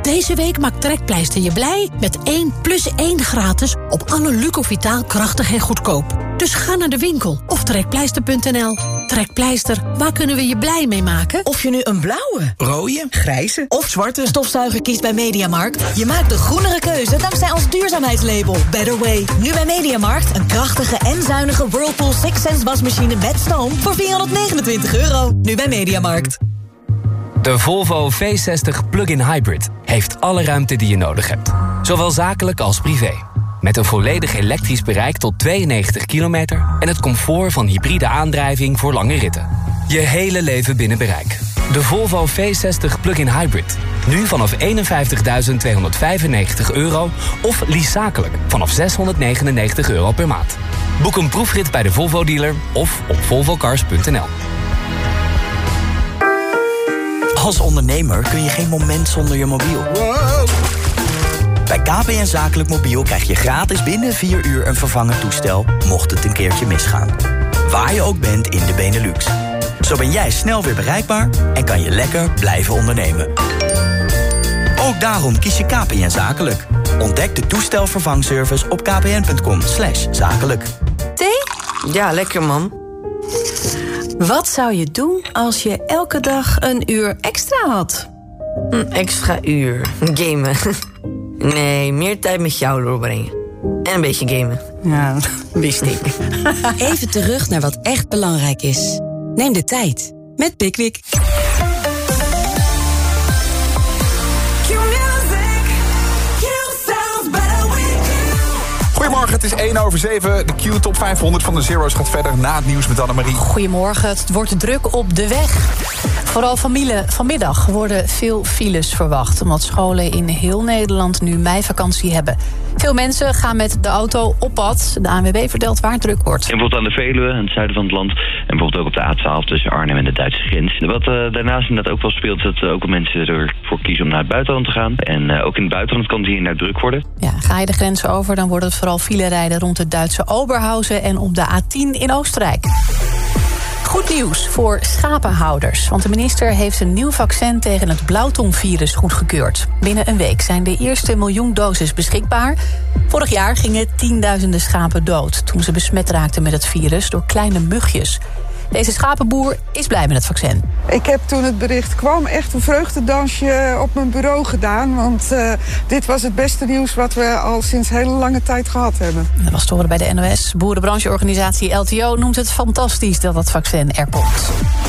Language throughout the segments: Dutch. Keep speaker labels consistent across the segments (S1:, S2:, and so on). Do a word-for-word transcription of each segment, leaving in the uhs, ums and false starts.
S1: Deze week maakt Trekpleister je blij met één plus één gratis op alle Lucovitaal krachtig en goedkoop. Dus ga naar de winkel of trekpleister punt n l. Trekpleister, waar kunnen we je blij mee maken?
S2: Of je nu een blauwe,
S3: rode,
S2: grijze
S3: of zwarte
S2: stofzuiger kiest bij Mediamarkt, je maakt de groenere keuze dankzij ons duurzaamheidslabel Better Way. Nu bij Mediamarkt een krachtige en zuinige Whirlpool Six Sense wasmachine met stoom voor vierhonderdnegenentwintig euro. Nu bij Mediamarkt.
S4: De Volvo V zestig Plug-in Hybrid heeft alle ruimte die je nodig hebt. Zowel zakelijk als privé. Met een volledig elektrisch bereik tot tweeënnegentig kilometer... en het comfort van hybride aandrijving voor lange ritten. Je hele leven binnen bereik. De Volvo V zestig Plug-in Hybrid. Nu vanaf eenenvijftigduizend tweehonderdvijfennegentig euro... of lease zakelijk vanaf zeshonderdnegenennegentig euro per maand. Boek een proefrit bij de Volvo-dealer of op volvo cars punt n l.
S3: Als ondernemer kun je geen moment zonder je mobiel. Wow. Bij K P N Zakelijk Mobiel krijg je gratis binnen vier uur een vervangend toestel, mocht het een keertje misgaan. Waar je ook bent in de Benelux. Zo ben jij snel weer bereikbaar en kan je lekker blijven ondernemen. Ook daarom kies je K P N Zakelijk. Ontdek de toestelvervangservice op kpn.com slash zakelijk.
S5: Thee? Ja, lekker man. Wat zou je doen als je elke dag een uur extra had? Een extra uur. Gamen. Nee, meer tijd met jou doorbrengen. En een beetje gamen. Ja, wist ik.
S6: Even terug naar wat echt belangrijk is. Neem de tijd met Pickwick.
S7: Goedemorgen, het is één over zeven. De Q Top vijfhonderd van de Zero's gaat verder na het nieuws met Annemarie.
S8: Goedemorgen, het wordt druk op de weg. Vooral familie, vanmiddag worden veel files verwacht... omdat scholen in heel Nederland nu meivakantie hebben. Veel mensen gaan met de auto op pad. De A N W B vertelt waar het druk wordt.
S9: En bijvoorbeeld aan de Veluwe, aan het zuiden van het land... en bijvoorbeeld ook op de A twaalf tussen Arnhem en de Duitse grens. Wat uh, daarnaast inderdaad ook wel speelt... is dat uh, ook wel mensen ervoor kiezen om naar het buitenland te gaan. En uh, ook in het buitenland kan het hier naar druk worden.
S8: Ja, ga je de grens over, dan wordt het vooral filerijden... rond het Duitse Oberhausen en op de A tien in Oostenrijk. Goed nieuws voor schapenhouders. Want de minister heeft een nieuw vaccin tegen het blauwtongvirus goedgekeurd. Binnen een week zijn de eerste miljoen doses beschikbaar. Vorig jaar gingen tienduizenden schapen dood... toen ze besmet raakten met het virus door kleine mugjes. Deze schapenboer is blij met het vaccin.
S10: Ik heb toen het bericht kwam echt een vreugdedansje op mijn bureau gedaan. Want uh, dit was het beste nieuws wat we al sinds hele lange tijd gehad hebben.
S8: Dat was te horen bij de N O S. Boerenbrancheorganisatie L T O noemt het fantastisch dat dat vaccin er komt.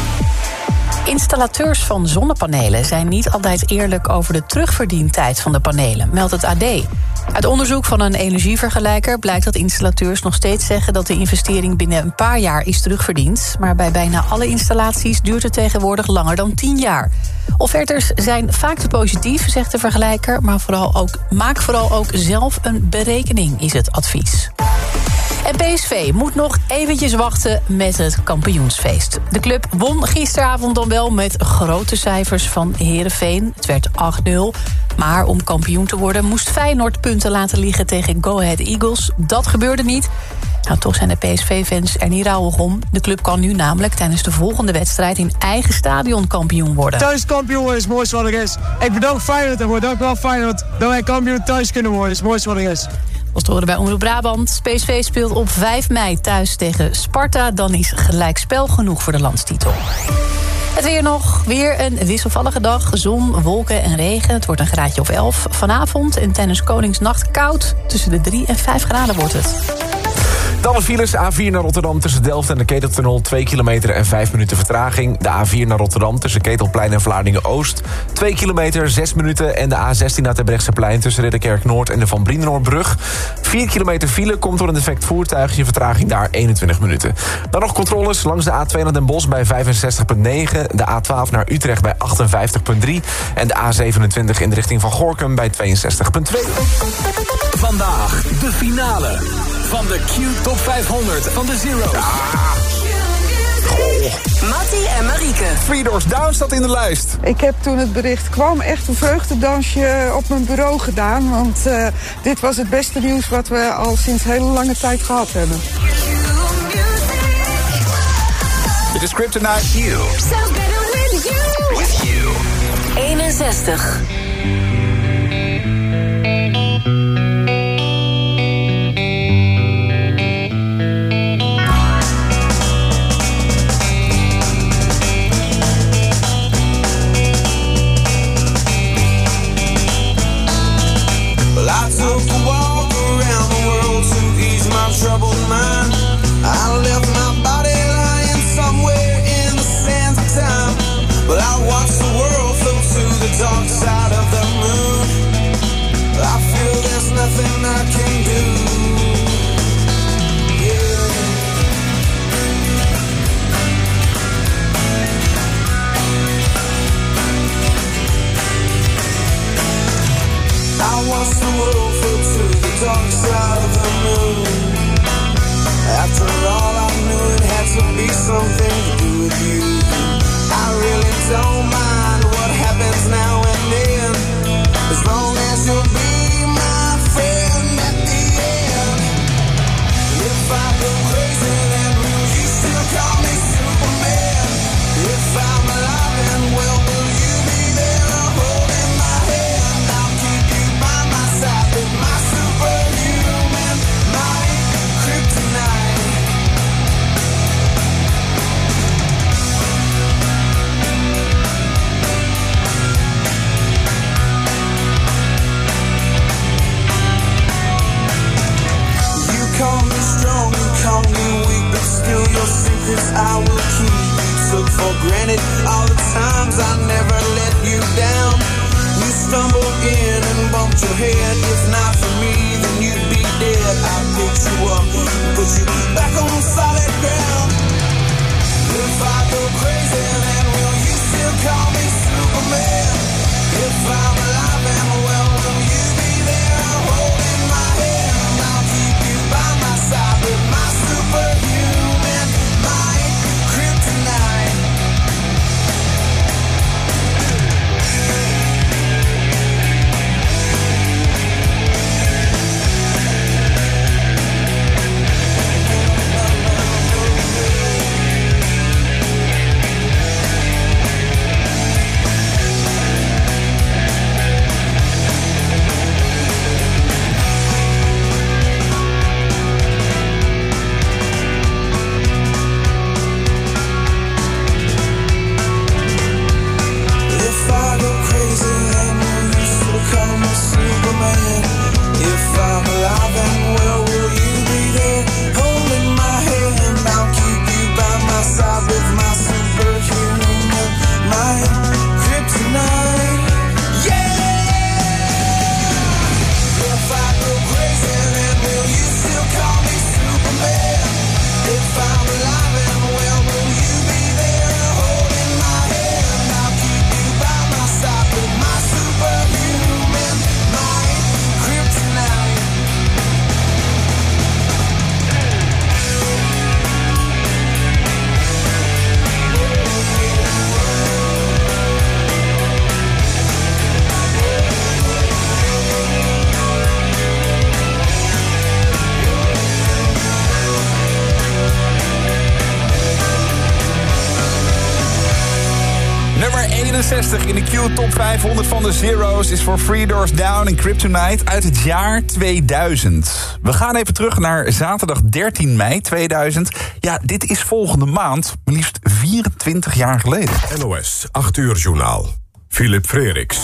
S8: Installateurs van zonnepanelen zijn niet altijd eerlijk over de terugverdientijd van de panelen, meldt het A D. Uit onderzoek van een energievergelijker blijkt dat installateurs nog steeds zeggen dat de investering binnen een paar jaar is terugverdiend. Maar bij bijna alle installaties duurt het tegenwoordig langer dan tien jaar. Offertes zijn vaak te positief, zegt de vergelijker, maar vooral ook, maak vooral ook zelf een berekening, is het advies. En P S V moet nog eventjes wachten met het kampioensfeest. De club won gisteravond dan wel met grote cijfers van Heerenveen. Het werd acht nul. Maar om kampioen te worden moest Feyenoord punten laten liggen tegen Go Ahead Eagles. Dat gebeurde niet. Nou, toch zijn de P S V-fans er niet rouwig om. De club kan nu namelijk tijdens de volgende wedstrijd in eigen stadion kampioen worden.
S11: Thuis kampioen worden is het mooiste wat er is. Ik bedank Feyenoord en bedank wel Feyenoord dat wij kampioen thuis kunnen worden. is het mooiste wat er is.
S8: Als te horen bij Omroep Brabant. P S V speelt op vijf mei thuis tegen Sparta. Dan is gelijkspel genoeg voor de landstitel. Het weer nog. Weer een wisselvallige dag. Zon, wolken en regen. Het wordt een graadje of elf. Vanavond en tijdens Koningsnacht koud. Tussen de drie en vijf graden wordt het.
S12: Dan de files. A vier naar Rotterdam tussen Delft en de Keteltunnel. twee kilometer en vijf minuten vertraging. De A vier naar Rotterdam tussen Ketelplein en Vlaardingen-Oost. twee kilometer, zes minuten. En de A zestien naar Terbrechtseplein tussen Ridderkerk-Noord en de Van Brienenoordbrug. vier kilometer file komt door een defect voertuig. Je vertraging daar eenentwintig minuten. Dan nog controles langs de A twee naar Den Bosch bij vijfenzestig komma negen. De A twaalf naar Utrecht bij achtenvijftig komma drie. En de A zevenentwintig in de richting van Gorinchem bij tweeënzestig komma twee.
S13: Vandaag de finale van de Q Top vijfhonderd van de Zero's. Ja.
S2: Mattie en Marieke.
S7: Three Doors Down staat in de lijst.
S10: Ik heb toen het bericht kwam echt een vreugdedansje op mijn bureau gedaan. Want uh, dit was het beste nieuws wat we al sinds hele lange tijd gehad hebben.
S7: Dit is Kryptonite. You.
S2: eenenzestig.
S14: wants the world fell to the dark side of the moon. After all I knew it had to be something to do with you. I really don't mind what happens now and then, as long as you'll be my friend at the end. If I go crazy, then will you still call me Superman? If I'm alive and well, will you be there holding my hand? I'll keep you by my side with my superhuman might, kryptonite. You call me strong, you call me weak, but still your secrets I will keep. Took for granted all the times I never let you down. You stumbled in and bumped your head. If not for me, then you'd be dead. I picked you up, put you back on solid ground. If I go crazy, then will you still call me Superman? If I'm alive and well, will you be there holding my hand? I'll keep you by my side with my superhuman might, kryptonite.
S7: eenenzestig in de Q Top vijfhonderd van de Zero's is voor Three Doors Down en Kryptonite uit het jaar tweeduizend. We gaan even terug naar zaterdag dertien mei tweeduizend. Ja, dit is volgende maand, maar liefst vierentwintig jaar geleden.
S15: N O S, acht uur journaal. Philip Freriks.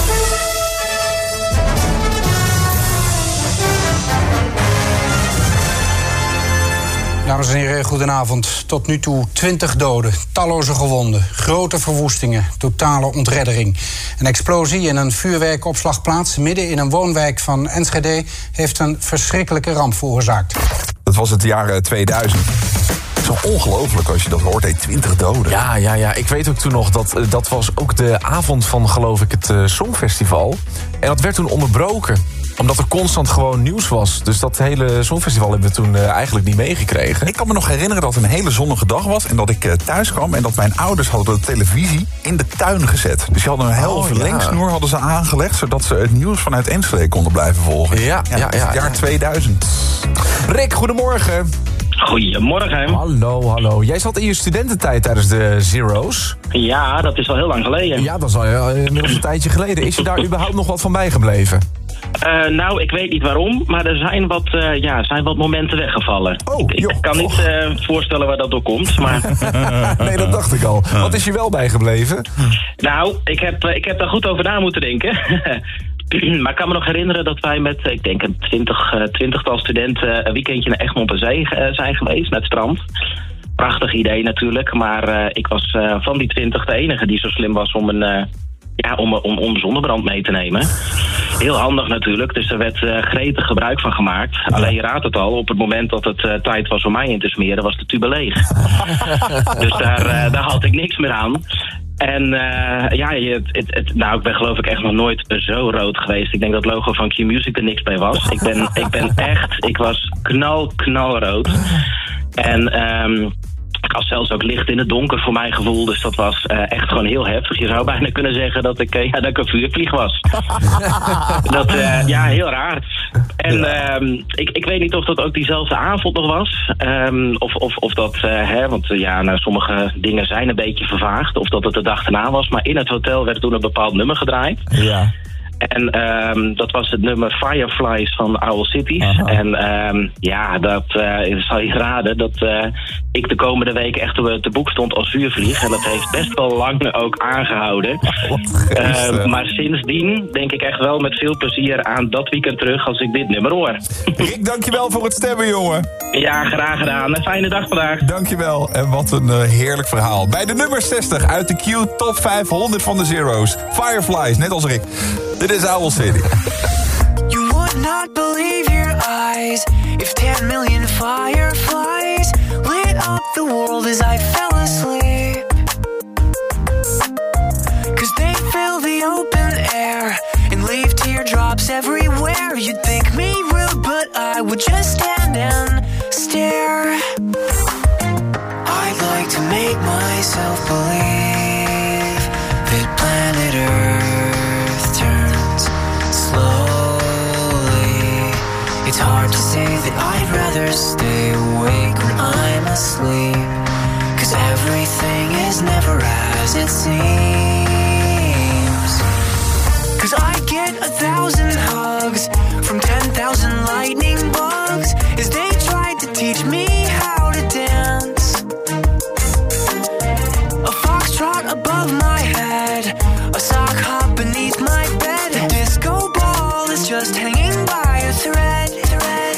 S16: Dames en heren, goedenavond. Tot nu toe twintig doden, talloze gewonden, grote verwoestingen, totale ontreddering. Een explosie in een vuurwerkopslagplaats midden in een woonwijk van Enschede heeft een verschrikkelijke ramp veroorzaakt.
S7: Dat was het jaar tweeduizend. Het is wel ongelooflijk als je dat hoort, hey, twintig doden.
S12: Ja, ja, ja. Ik weet ook toen nog, dat, dat was ook de avond van, geloof ik, het uh, Songfestival. En dat werd toen onderbroken, omdat er constant gewoon nieuws was. Dus dat hele Songfestival hebben we toen uh, eigenlijk niet meegekregen.
S7: Ik kan me nog herinneren dat het een hele zonnige dag was en dat ik uh, thuis kwam en dat mijn ouders hadden de televisie in de tuin gezet. Dus die hadden een heel verlengsnoer oh, ja. hadden ze aangelegd, zodat ze het nieuws vanuit Enschede konden blijven volgen.
S12: Ja, ja, ja.
S7: Het ja, jaar ja. tweeduizend.
S12: Rick, goedemorgen.
S17: Goedemorgen.
S12: Hallo, hallo. Jij zat in je studententijd tijdens de Zero's.
S17: Ja, dat is al heel lang geleden.
S12: Ja, dat is al inmiddels een tijdje geleden. Is je daar überhaupt nog wat van bijgebleven?
S17: Uh, nou, ik weet niet waarom, maar er zijn wat, uh, ja, zijn wat momenten weggevallen.
S12: Oh,
S17: ik,
S12: joh,
S17: ik kan niet uh, voorstellen waar dat door komt, maar...
S12: nee, dat dacht ik al. Wat is je wel bijgebleven?
S17: Nou, ik heb, uh, ik heb daar goed over na moeten denken. Maar ik kan me nog herinneren dat wij met, ik denk een twintig, uh, twintigtal studenten een weekendje naar Egmond aan Zee uh, zijn geweest, naar het strand. Prachtig idee natuurlijk, maar uh, ik was uh, van die twintig de enige die zo slim was om een... Uh, Ja, om, om, om zonnebrand mee te nemen. Heel handig natuurlijk, dus er werd uh, gretig gebruik van gemaakt. Alleen je raadt het al, op het moment dat het uh, tijd was om mij in te smeren, was de tube leeg. Dus daar, uh, daar had ik niks meer aan. En uh, ja, je, het, het, nou, ik ben geloof ik echt nog nooit zo rood geweest. Ik denk dat het logo van Q-Music er niks bij was. Ik ben, ik ben echt, ik was knal, knalrood. En um, ik was zelfs ook licht in het donker voor mijn gevoel. Dus dat was uh, echt gewoon heel heftig. Je zou bijna kunnen zeggen dat ik, uh, ja, dat ik een vuurvlieg was. dat, uh, ja, heel raar. En um, ik, ik weet niet of dat ook diezelfde avond nog was. Um, of, of, of dat, uh, hè, want uh, ja, nou, sommige dingen zijn een beetje vervaagd. Of dat het de dag erna was. Maar in het hotel werd toen een bepaald nummer gedraaid.
S7: Ja.
S17: En um, dat was het nummer Fireflies van Owl Cities. Aha. En um, ja, dat uh, zal je raden dat uh, ik de komende weken echt te, te boek stond als vuurvlieg. En dat heeft best wel lang ook aangehouden. Uh, maar sindsdien denk ik echt wel met veel plezier aan dat weekend terug als ik dit nummer hoor.
S7: Rick, dankjewel voor het stemmen, jongen.
S17: Ja, graag gedaan. Een fijne dag vandaag.
S7: Dankjewel. En wat een uh, heerlijk verhaal. Bij de nummer zestig uit de Q Top vijfhonderd van de Zero's. Fireflies, net als Rick. Dit is Owl City.
S18: You would not believe your eyes if ten million fireflies lit up the world as I fell asleep. 'Cause they fill the open air and leave teardrops everywhere. You'd think me rude, but I would just stand and stare. I'd like to make myself believe that planet Earth turns slowly. It's hard to say that I'd rather stay awake when I'm asleep, 'cause everything is never as it seems. 'Cause I get a thousand hugs from ten thousand lightning bugs as they tried to teach me how to dance. A foxtrot above my head, a sock hop beneath my bed. A disco ball is just hanging by a thread. thread.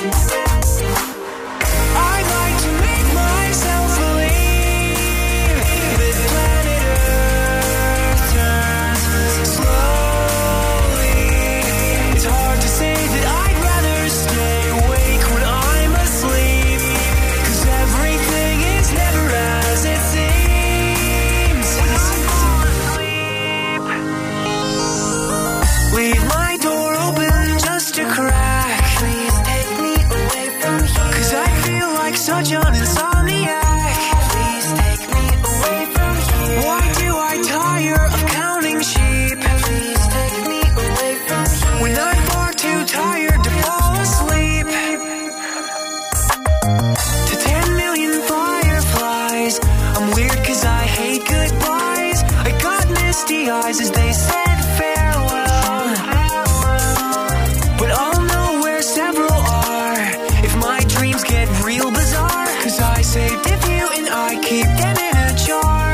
S18: I like to make myself believe that planet Earth turns slowly. It's hard to say that I'd rather stay awake when I'm asleep, 'cause everything is never as it seems. Leave my door open just a crack. Please take me away from here, 'cause I feel like such an insomniac. Please take me away from here. Why do I tire of counting sheep? Please take me away from here, when I'm far too tired to fall asleep. To ten million fireflies, I'm weird 'cause I hate goodbyes. I got misty eyes as they said farewell, but I'll know where several are if my dreams get real bizarre, 'cause I saved a few and I keep them in a jar.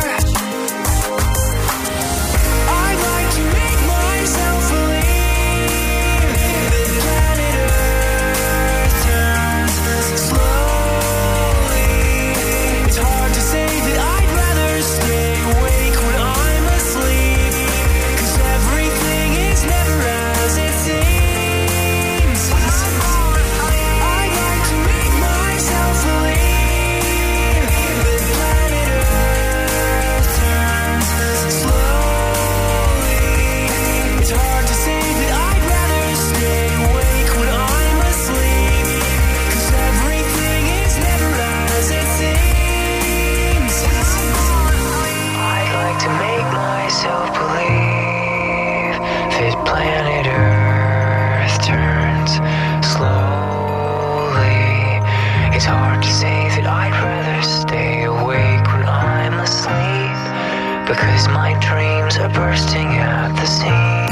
S18: I'd like to make myself believe that planet Earth turns slowly. It's hard to say that I'd rather stay awake when I'm asleep, 'cause everything is never as it seems. I'd like to make myself believe that planet Earth turns slowly. It's hard to say that I'd rather stay awake when I'm asleep, 'cause everything is never as it seems. I'd like to make myself believe that planet Earth turns slowly. It's hard to say that I'd rather stay awake when I'm asleep, because my dreams are bursting at the seams.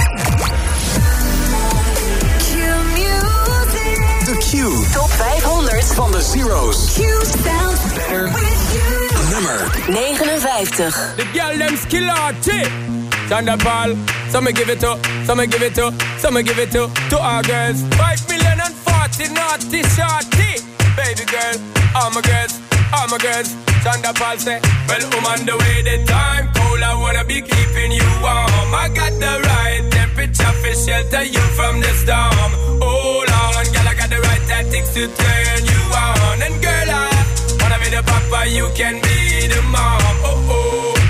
S13: De Q Top vijfhonderd van de Zero's.
S2: Q sounds
S13: better with you. Nummer
S2: negenenvijftig.
S19: The girl them skill art, Chanda Paul. Some give it to, some give it to, some give it to, to our girls. Five million and forty naughty shorty. Baby girl, all my girls, all my girls. Chanda Paul say, well, I'm on the way, the time cold, I wanna be keeping you warm. I got the right temperature for shelter you from the storm. Hold on, girl, I got the right tactics to turn you on. And girl, I wanna be the papa, you can be the mom. Oh, oh.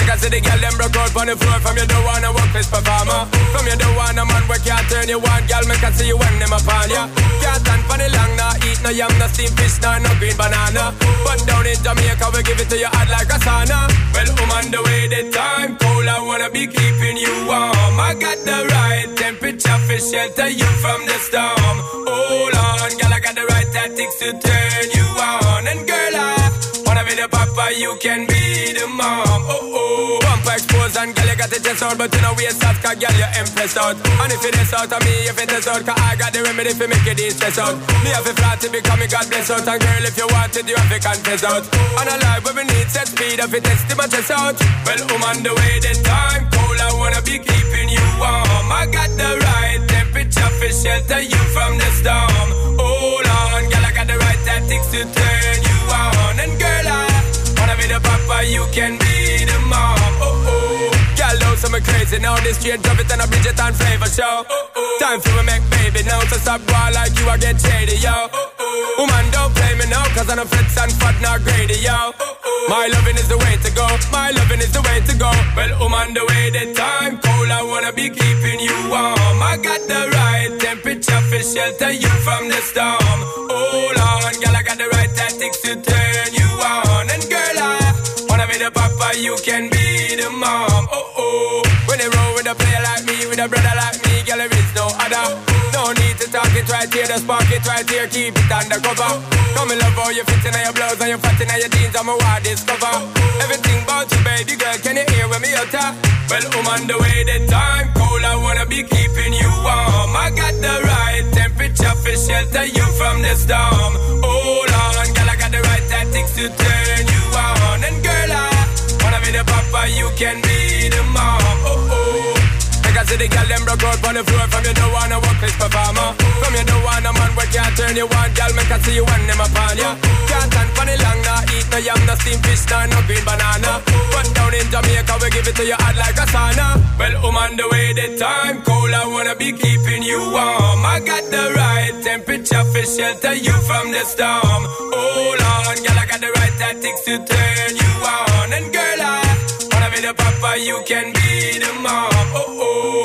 S19: Make I see the girl them broke out on the floor. From you don't wanna work this performer. From you don't wanna man where can't turn you on. Girl, make I see you when them upon ya. Can't stand for the long, nah eat no yam, no steamed fish, nah no green banana. But down in Jamaica we give it to you hot like a sauna. Well, I'm on the way, the time cold, I wanna be keeping you warm. I got the right temperature for shelter you from the storm. Hold on, girl, I got the right tactics to turn you on. And girl, I wanna be the papa, you can be the mom. Oh oh, bumper exposed and girl, you got the chest out, but you know we start, cause girl, you impressed out. And if it is out of me, if it is out, cause I got the remedy for make it de-stress out. Me have a flat to become me God bless out. And girl, if you want it, you have to confess out. And a life where we need set speed, if it is to my chest out. Well, I'm on the way, the time cold, I wanna be keeping you warm. I got the right temperature for shelter you from the storm. Hold on, girl, I got the right tactics to turn you on. And girl, I wanna be the papa, you can be the mom. Oh oh, girl, know some crazy now. This straight drop it and a Bridget and flavor show. Oh, oh. Time for me make baby now. To stop boy like you, I get shady, yo. Oh, oh. Woman, don't play me now, cause I'm a fits and fat, not greedy, yo. Oh, oh. My loving is the way to go. My loving is the way to go. Well, I'm on the way, the time cold, I wanna be keeping you warm. I got the right temperature for shelter you from the storm. Hold on, girl, I got the right tactics to turn you on. And girl, I wanna be the papa, you can be the mom. Oh oh, when they roll with a player like me, with a brother like me, girl, there is no other. No need to talk it right here, the spark it right here, keep it undercover. Come in love how you fit in your blouse and you fat in your jeans, I'm a wild discover. Everything about you, baby girl, can you hear when me utter? Well, I'm on the way, the time cold, I wanna be keeping you warm. I got the right temperature for shelter you from the storm. Hold on, girl, I got the right tactics to turn you on. And girl, I wanna be the papa, you can be the mom. Oh oh, make I see the girl them broke out on the floor. From you don't wanna work this performer. From you don't wanna man where can't turn you on. Girl, make I see you when them upon ya. Can't stand for the long, nah eat no yam, no steamed fish, nah no green banana. But down in Jamaica we give it to you hot like a sauna. Well, I'm on the way, the time cold, I wanna be keeping you warm. I got the right temperature for shelter you from the storm. Hold on, girl, I got the right tactics to turn you on. And girl, I wanna be the papa, you can be the mom. Oh oh.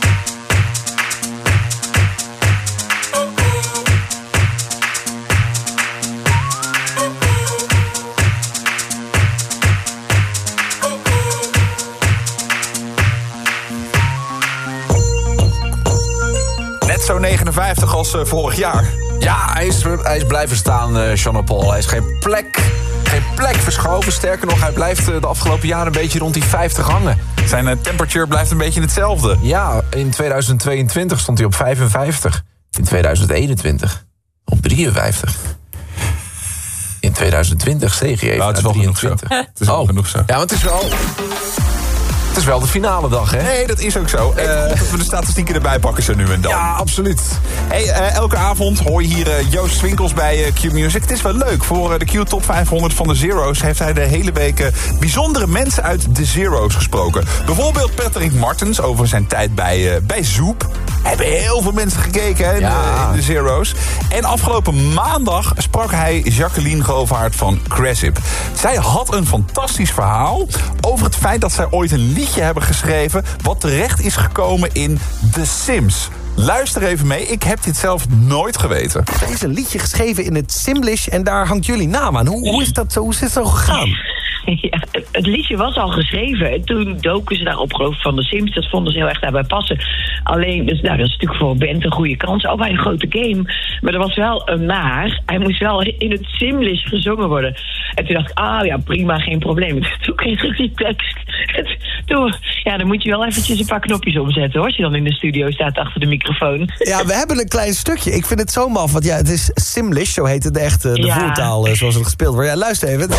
S7: Net zo negenenvijftig als uh, vorig jaar.
S12: Ja, hij is, hij is blijven staan, uh, Sean Paul. Hij is geen plek, geen plek verschoven. Sterker nog, hij blijft uh, de afgelopen jaren een beetje rond die vijftig hangen.
S7: Zijn uh, temperature blijft een beetje hetzelfde.
S12: Ja, in tweeduizend tweeëntwintig stond hij op vijfenvijftig. In tweeduizend eenentwintig op drieënvijftig. In tweeduizend twintig steeg hij even
S7: nou, het is
S12: naar
S7: wel
S12: drieëntwintig.
S7: Genoeg zo. Het is wel
S12: oh.
S7: genoeg zo.
S12: Ja, want het is wel... Het is wel de finale dag, hè?
S7: Nee, dat is ook zo. Uh, dat we de statistieken erbij pakken zo nu en dan.
S12: Ja, absoluut.
S7: Hey, uh, elke avond hoor je hier uh, Joost Swinkels bij uh, Q-Music. Het is wel leuk. Voor uh, de Q Top vijfhonderd van de Zero's heeft hij de hele week uh, bijzondere mensen uit de Zero's gesproken. Bijvoorbeeld Patrick Martens over zijn tijd bij, uh, bij Zoep. Er hebben heel veel mensen gekeken hè, in,
S12: ja.
S7: de, in de Zero's. En afgelopen maandag sprak hij Jacqueline Govaert van Cressip. Zij had een fantastisch verhaal over het feit dat zij ooit een liedje hebben geschreven wat terecht is gekomen in The Sims. Luister even mee, ik heb dit zelf nooit geweten.
S20: Er is een liedje geschreven in het Simlish en daar hangt jullie naam aan. Hoe, hoe is dat zo, hoe is dit zo gegaan?
S21: Ja, het liedje was al geschreven. En toen doken ze daarop, geloof ik, van de Sims. Dat vonden ze heel erg daarbij passen. Alleen, dus, nou, dat is natuurlijk voor Bent een goede kans. Ook bij een grote game. Maar er was wel een maar. Hij moest wel in het Simlish gezongen worden. En toen dacht ik, ah ja, prima, geen probleem. Toen kreeg ik die tekst. En toen, ja, dan moet je wel eventjes een paar knopjes omzetten, hoor. Als je dan in de studio staat achter de microfoon.
S20: Ja, we hebben een klein stukje. Ik vind het zo maf. Want ja, het is Simlish, zo heet het de echte de
S21: Ja.
S20: voertaal zoals het gespeeld wordt. Ja, luister even.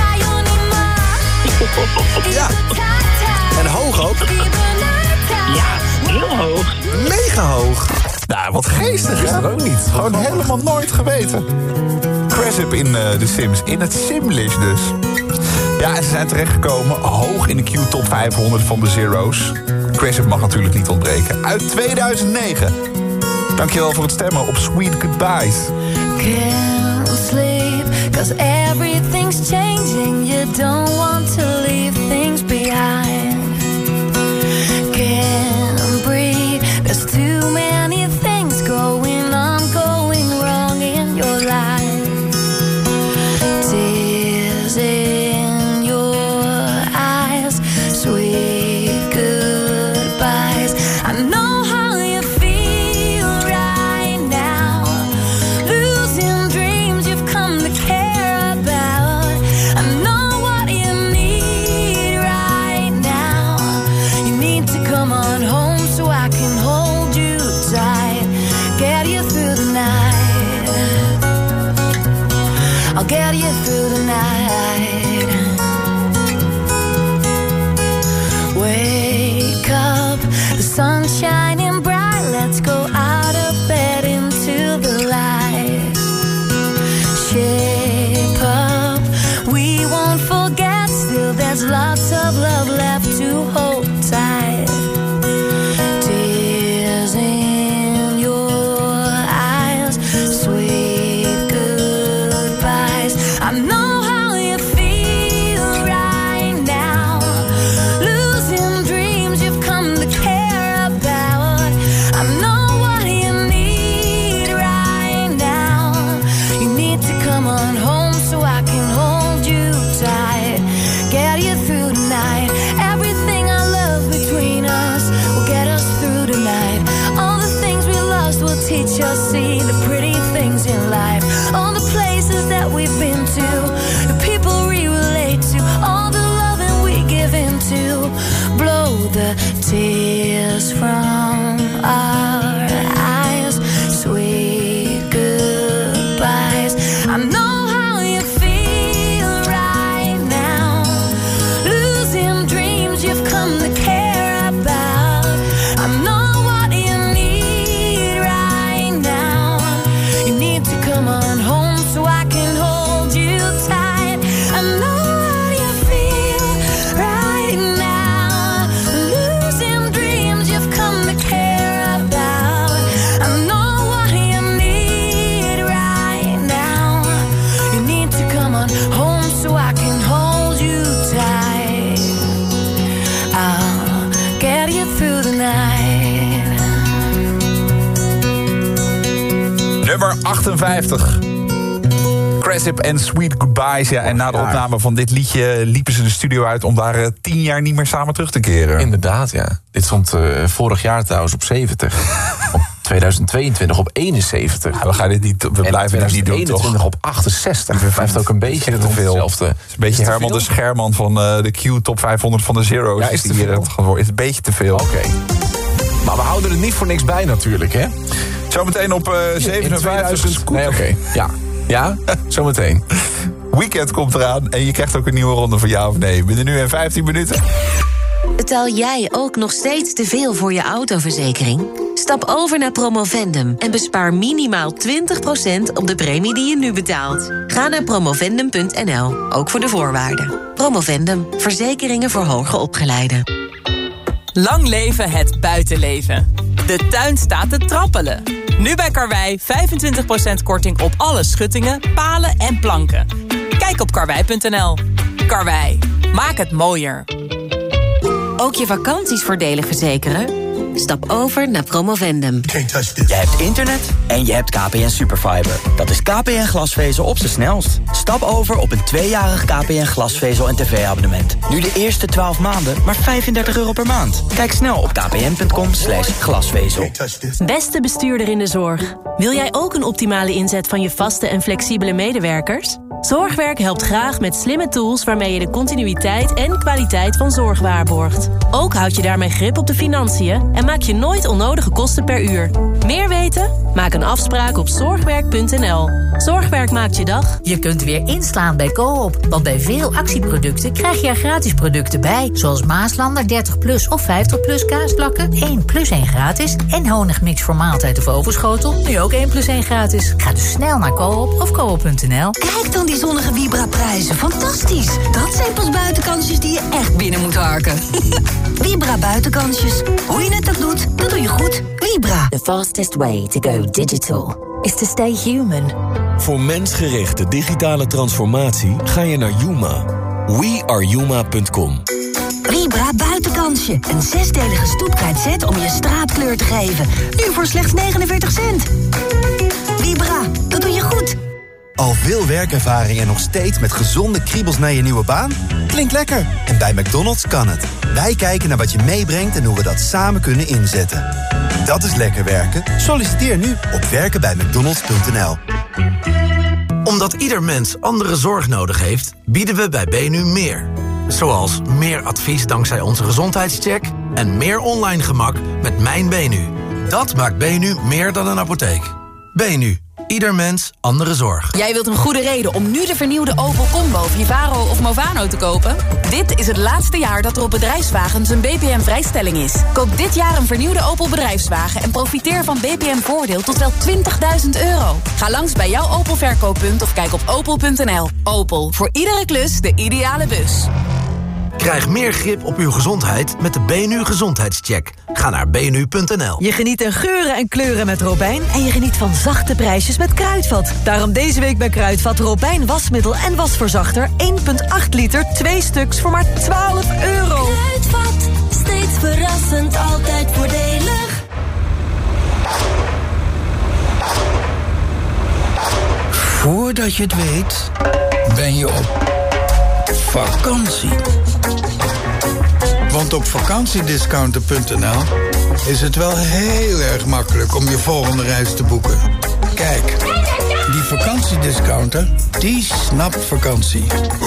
S20: Ja. En hoog ook.
S21: Ja, heel hoog.
S20: Mega hoog.
S7: Nou, wat geestig is dat ook niet. Gewoon helemaal nooit geweten. Cressip in uh, The Sims. In het Simlish dus. Ja, en ze zijn terechtgekomen hoog in de Q Top vijfhonderd van de Zero's. Cressip mag natuurlijk niet ontbreken. Uit tweeduizend negen. Dankjewel voor het stemmen op Sweet Goodbyes.
S18: Can't sleep, cause everything's changing. You don't want to leave things behind. get you through the night. Wake up, the sun's shining bright. Let's go out of bed into the light. Shape up, we won't forget. Still there's lots of love left to hold tight. Tears in your eyes, sweet goodbyes. I know how you feel right now, losing dreams you've come to care about. I know what you need right now. You need to come on home so I can hold you tight, get you through the night. Everything I love between us will get us through the night. All the things we lost will teach us, see the pretty things in life. All the places that we've been to, the people we relate to, all the loving we give into. Blow the tears from our eyes, sweet goodbyes. I know how you feel right now, losing dreams you've come to care about. I know what you need right now. You need to come on home so I can hold you tight. I know what you feel right now, losing dreams you've come to care about. I know what you need right now. You need to come on home so I can hold you tight. I'll get you through the night.
S7: Nummer achtenvijftig. Cressip en Sweet Goodbyes. Ja, en na de opname van dit liedje liepen ze de studio uit om daar uh, tien jaar niet meer samen terug te keren.
S12: Inderdaad, ja. Dit stond uh, vorig jaar trouwens op zeventig. Op tweeduizend tweeëntwintig op eenenzeventig.
S7: Ja, we gaan dit niet, we blijven dit niet doen, toch?
S12: Op achtenzestig. Dat blijft ook een beetje
S7: te veel. Het is een beetje
S12: is
S7: Herman de Scherman van uh, de Q Top vijfhonderd van de Zero's.
S12: Ja, is
S7: die
S12: te
S7: hier
S12: veel?
S7: het gaat worden. Is een beetje te veel.
S12: Oké. Okay. Maar we houden er niet voor niks bij natuurlijk, hè?
S7: Zometeen op uh, zevenenvijftig.
S12: Nee, oké. Okay. Ja. Ja, zometeen.
S7: Weekend komt eraan en je krijgt ook een nieuwe ronde van ja of nee. Binnen nu en vijftien minuten.
S1: Betaal jij ook nog steeds te veel voor je autoverzekering? Stap over naar Promovendum en bespaar minimaal twintig procent op de premie die je nu betaalt. Ga naar promovendum punt n l, ook voor de voorwaarden. Promovendum, verzekeringen voor hoger opgeleiden.
S22: Lang leven het buitenleven. De tuin staat te trappelen. Nu bij Karwei vijfentwintig procent korting op alle schuttingen, palen en planken. Kijk op karwei punt n l. Karwei, maak het mooier.
S1: Ook je vakanties voordelig verzekeren? Stap over naar Promovendum.
S3: Je hebt internet en je hebt K P N Superfiber. Dat is K P N glasvezel op z'n snelst. Stap over op een tweejarig K P N glasvezel en tv-abonnement. Nu de eerste twaalf maanden maar vijfendertig euro per maand. Kijk snel op kpn punt com slash glasvezel.
S23: Beste bestuurder in de zorg. Wil jij ook een optimale inzet van je vaste en flexibele medewerkers? Zorgwerk helpt graag met slimme tools waarmee je de continuïteit en kwaliteit van zorg waarborgt. Ook houd je daarmee grip op de financiën en maak je nooit onnodige kosten per uur. Meer weten? Maak een afspraak op zorgwerk punt n l. Zorgwerk maakt je dag.
S24: Je kunt weer inslaan bij Coop, want bij veel actieproducten krijg je er gratis producten bij. Zoals Maaslander dertig plus of vijftig plus kaasplakken, één plus één gratis. En honigmix voor maaltijd of ovenschotel, nu ook één plus één gratis. Ga dus snel naar Coop of coop punt n l.
S2: Kijk dan die zonnige Vibra-prijzen. Fantastisch. Dat zijn pas buitenkansjes die je echt binnen moet harken. Vibra buitenkansjes. Hoe je het ook doet, dat doe je goed. Vibra.
S1: The fastest way to go digital is to stay human.
S25: Voor mensgerichte digitale transformatie ga je naar Yuma. we are yuma punt com.
S2: Vibra buitenkansje. Een zesdelige stoepkrijtset om je straatkleur te geven. Nu voor slechts negenenveertig cent. Vibra, dat doe je goed.
S26: Al veel werkervaring en nog steeds met gezonde kriebels naar je nieuwe baan? Klinkt lekker. En bij McDonald's kan het. Wij kijken naar wat je meebrengt en hoe we dat samen kunnen inzetten. Dat is lekker werken. Solliciteer nu op werken bij mcdonalds punt n l.
S27: Omdat ieder mens andere zorg nodig heeft, bieden we bij Benu meer. Zoals meer advies dankzij onze gezondheidscheck en meer online gemak met Mijn Benu. Dat maakt Benu meer dan een apotheek. Benu, Ieder mens, andere zorg.
S22: Jij wilt een goede reden om nu de vernieuwde Opel Combo, Vivaro of Movano te kopen? Dit is het laatste jaar dat er op bedrijfswagens een B P M-vrijstelling is. Koop dit jaar een vernieuwde Opel bedrijfswagen en profiteer van B P M-voordeel tot wel twintigduizend euro. Ga langs bij jouw Opel verkooppunt of kijk op opel punt n l. Opel, voor iedere klus de ideale bus.
S27: Krijg meer grip op uw gezondheid met de B N U Gezondheidscheck. Ga naar b n u punt n l.
S4: Je geniet in geuren en kleuren met Robijn en je geniet van zachte prijsjes met Kruidvat. Daarom deze week bij Kruidvat Robijn wasmiddel en wasverzachter één komma acht liter, twee stuks voor maar twaalf euro.
S18: Kruidvat, steeds verrassend, altijd voordelig.
S5: Voordat je het weet, ben je op vakantie. Want op vakantiediscounter punt n l is het wel heel erg makkelijk om je volgende reis te boeken. Kijk, die vakantiediscounter, die snapt vakantie.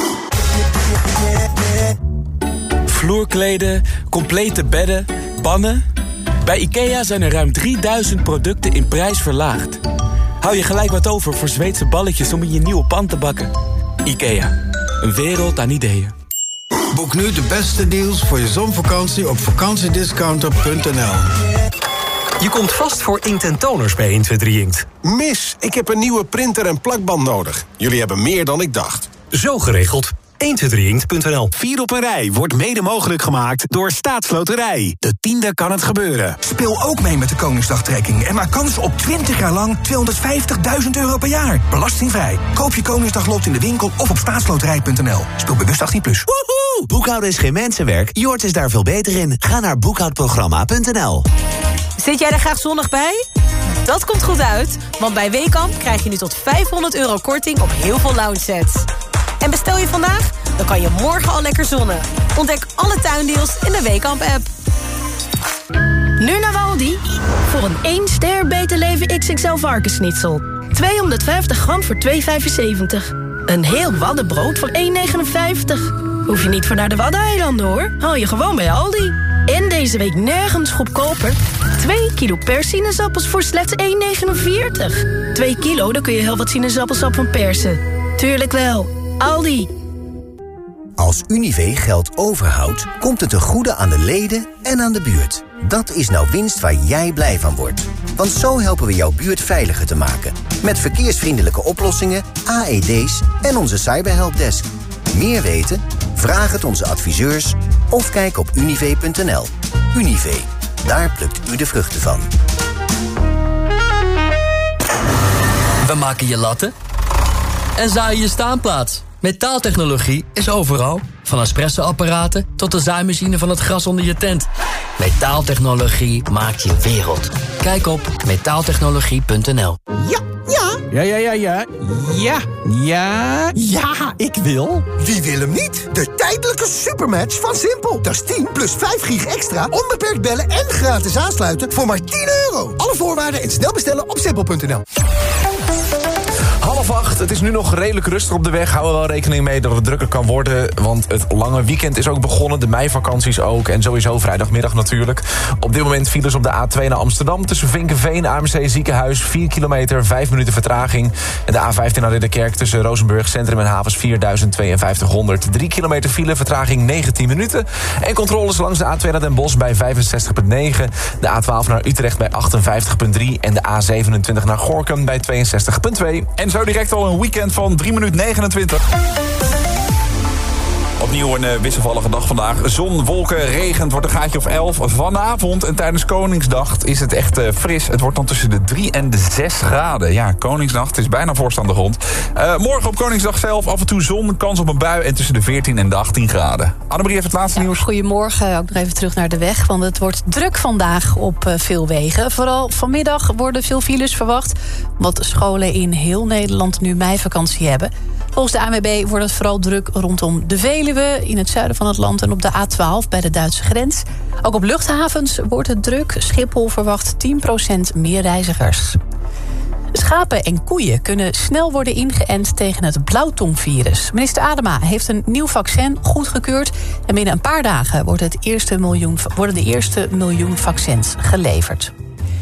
S6: Vloerkleden, complete bedden, bannen. Bij IKEA zijn er ruim drieduizend producten in prijs verlaagd. Hou je gelijk wat over voor Zweedse balletjes om in je nieuwe pan te bakken. IKEA, een wereld aan ideeën.
S5: Boek nu de beste deals voor je zonvakantie op vakantiediscounter punt n l.
S8: Je komt vast voor inkt en toners bij één twee drie Inkt.
S9: Mis, ik heb een nieuwe printer en plakband nodig. Jullie hebben meer dan ik dacht.
S8: Zo geregeld. één twee drie inkt punt n l. Vier op een rij wordt mede mogelijk gemaakt door Staatsloterij. De tiende kan het gebeuren.
S10: Speel ook mee met de Koningsdagtrekking en maak kans op twintig jaar lang tweehonderdvijftigduizend euro per jaar. Belastingvrij. Koop je Koningsdaglot in de winkel of op staatsloterij punt n l. Speel bewust achttien plus.
S11: Woehoe! Boekhouden is geen mensenwerk. Jort is daar veel beter in. Ga naar boekhoudprogramma punt n l.
S23: Zit jij er graag zonnig bij? Dat komt goed uit, want bij Weekamp krijg je nu tot vijfhonderd euro korting op heel veel lounge sets. En bestel je vandaag, dan kan je morgen al lekker zonnen. Ontdek alle tuindeals in de Weekamp-app.
S28: Nu naar Aldi. Voor een één ster Beter Leven X X L varkensschnitzel. tweehonderdvijftig gram voor twee vijfenzeventig. Een heel waddenbrood voor één negenenvijftig. Hoef je niet voor naar de Waddeneilanden hoor. Haal je gewoon bij Aldi. En deze week nergens goedkoper. twee kilo persinezappels voor slechts één negenenveertig. twee kilo, dan kun je heel wat sinaasappelsap van persen. Tuurlijk wel. Aldi.
S29: Als Univé geld overhoudt, komt het ten goede aan de leden en aan de buurt. Dat is nou winst waar jij blij van wordt. Want zo helpen we jouw buurt veiliger te maken. Met verkeersvriendelijke oplossingen, A E D's en onze cyberhelpdesk. Meer weten? Vraag het onze adviseurs of kijk op univé punt n l. Univé, daar plukt u de vruchten van.
S30: We maken je latten en zaaien je staanplaats. Metaaltechnologie is overal. Van espresso-apparaten tot de zaaimachine van het gras onder je tent. Metaaltechnologie maakt je wereld. Kijk op metaaltechnologie punt n l.
S31: Ja, ja. Ja, ja, ja, ja. Ja, ja. Ja, ik wil.
S32: Wie wil hem niet? De tijdelijke supermatch van Simpel. Dat is tien plus vijf gig extra, onbeperkt bellen en gratis aansluiten voor maar tien euro. Alle voorwaarden en snel bestellen op simpel punt n l.
S12: Half acht, het is nu nog redelijk rustig op de weg. Hou er wel rekening mee dat het drukker kan worden. Want het lange weekend is ook begonnen. De meivakanties ook. En sowieso vrijdagmiddag natuurlijk. Op dit moment files op de A twee naar Amsterdam. Tussen Vinkenveen, A M C Ziekenhuis. vier kilometer, vijf minuten vertraging. En de A vijftien naar Ridderkerk tussen Rozenburg Centrum en Havens vierduizend tweeënvijftighonderd. drie kilometer file, vertraging negentien minuten. En controles langs de A twee naar Den Bosch bij vijfenzestig komma negen. De A twaalf naar Utrecht bij achtenvijftig komma drie. En de A zevenentwintig naar Gorinchem bij tweeënzestig komma twee.
S7: En zo direct al een weekend van drie minuten negenentwintig. Opnieuw een uh, wisselvallige dag vandaag. Zon, wolken, regen, het wordt een gaatje of elf. Vanavond en tijdens Koningsdag is het echt uh, fris. Het wordt dan tussen de drie en de zes graden. Ja, Koningsdag, het is bijna vorst aan de grond. Uh, morgen op Koningsdag zelf af en toe zon, kans op een bui en tussen de veertien en de achttien graden. Annemarie heeft het laatste ja, nieuws.
S31: Goedemorgen, ook nog even terug naar de weg. Want het wordt druk vandaag op uh, veel wegen. Vooral vanmiddag worden veel files verwacht. Wat scholen in heel Nederland nu meivakantie hebben. Volgens de A N W B wordt het vooral druk rondom de Veluwe, in het zuiden van het land en op de A twaalf bij de Duitse grens. Ook op luchthavens wordt het druk. Schiphol verwacht tien procent meer reizigers. Schapen en koeien kunnen snel worden ingeënt tegen het blauwtongvirus. Minister Adema heeft een nieuw vaccin goedgekeurd. En binnen een paar dagen wordt het eerste miljoen, worden de eerste miljoen vaccins geleverd.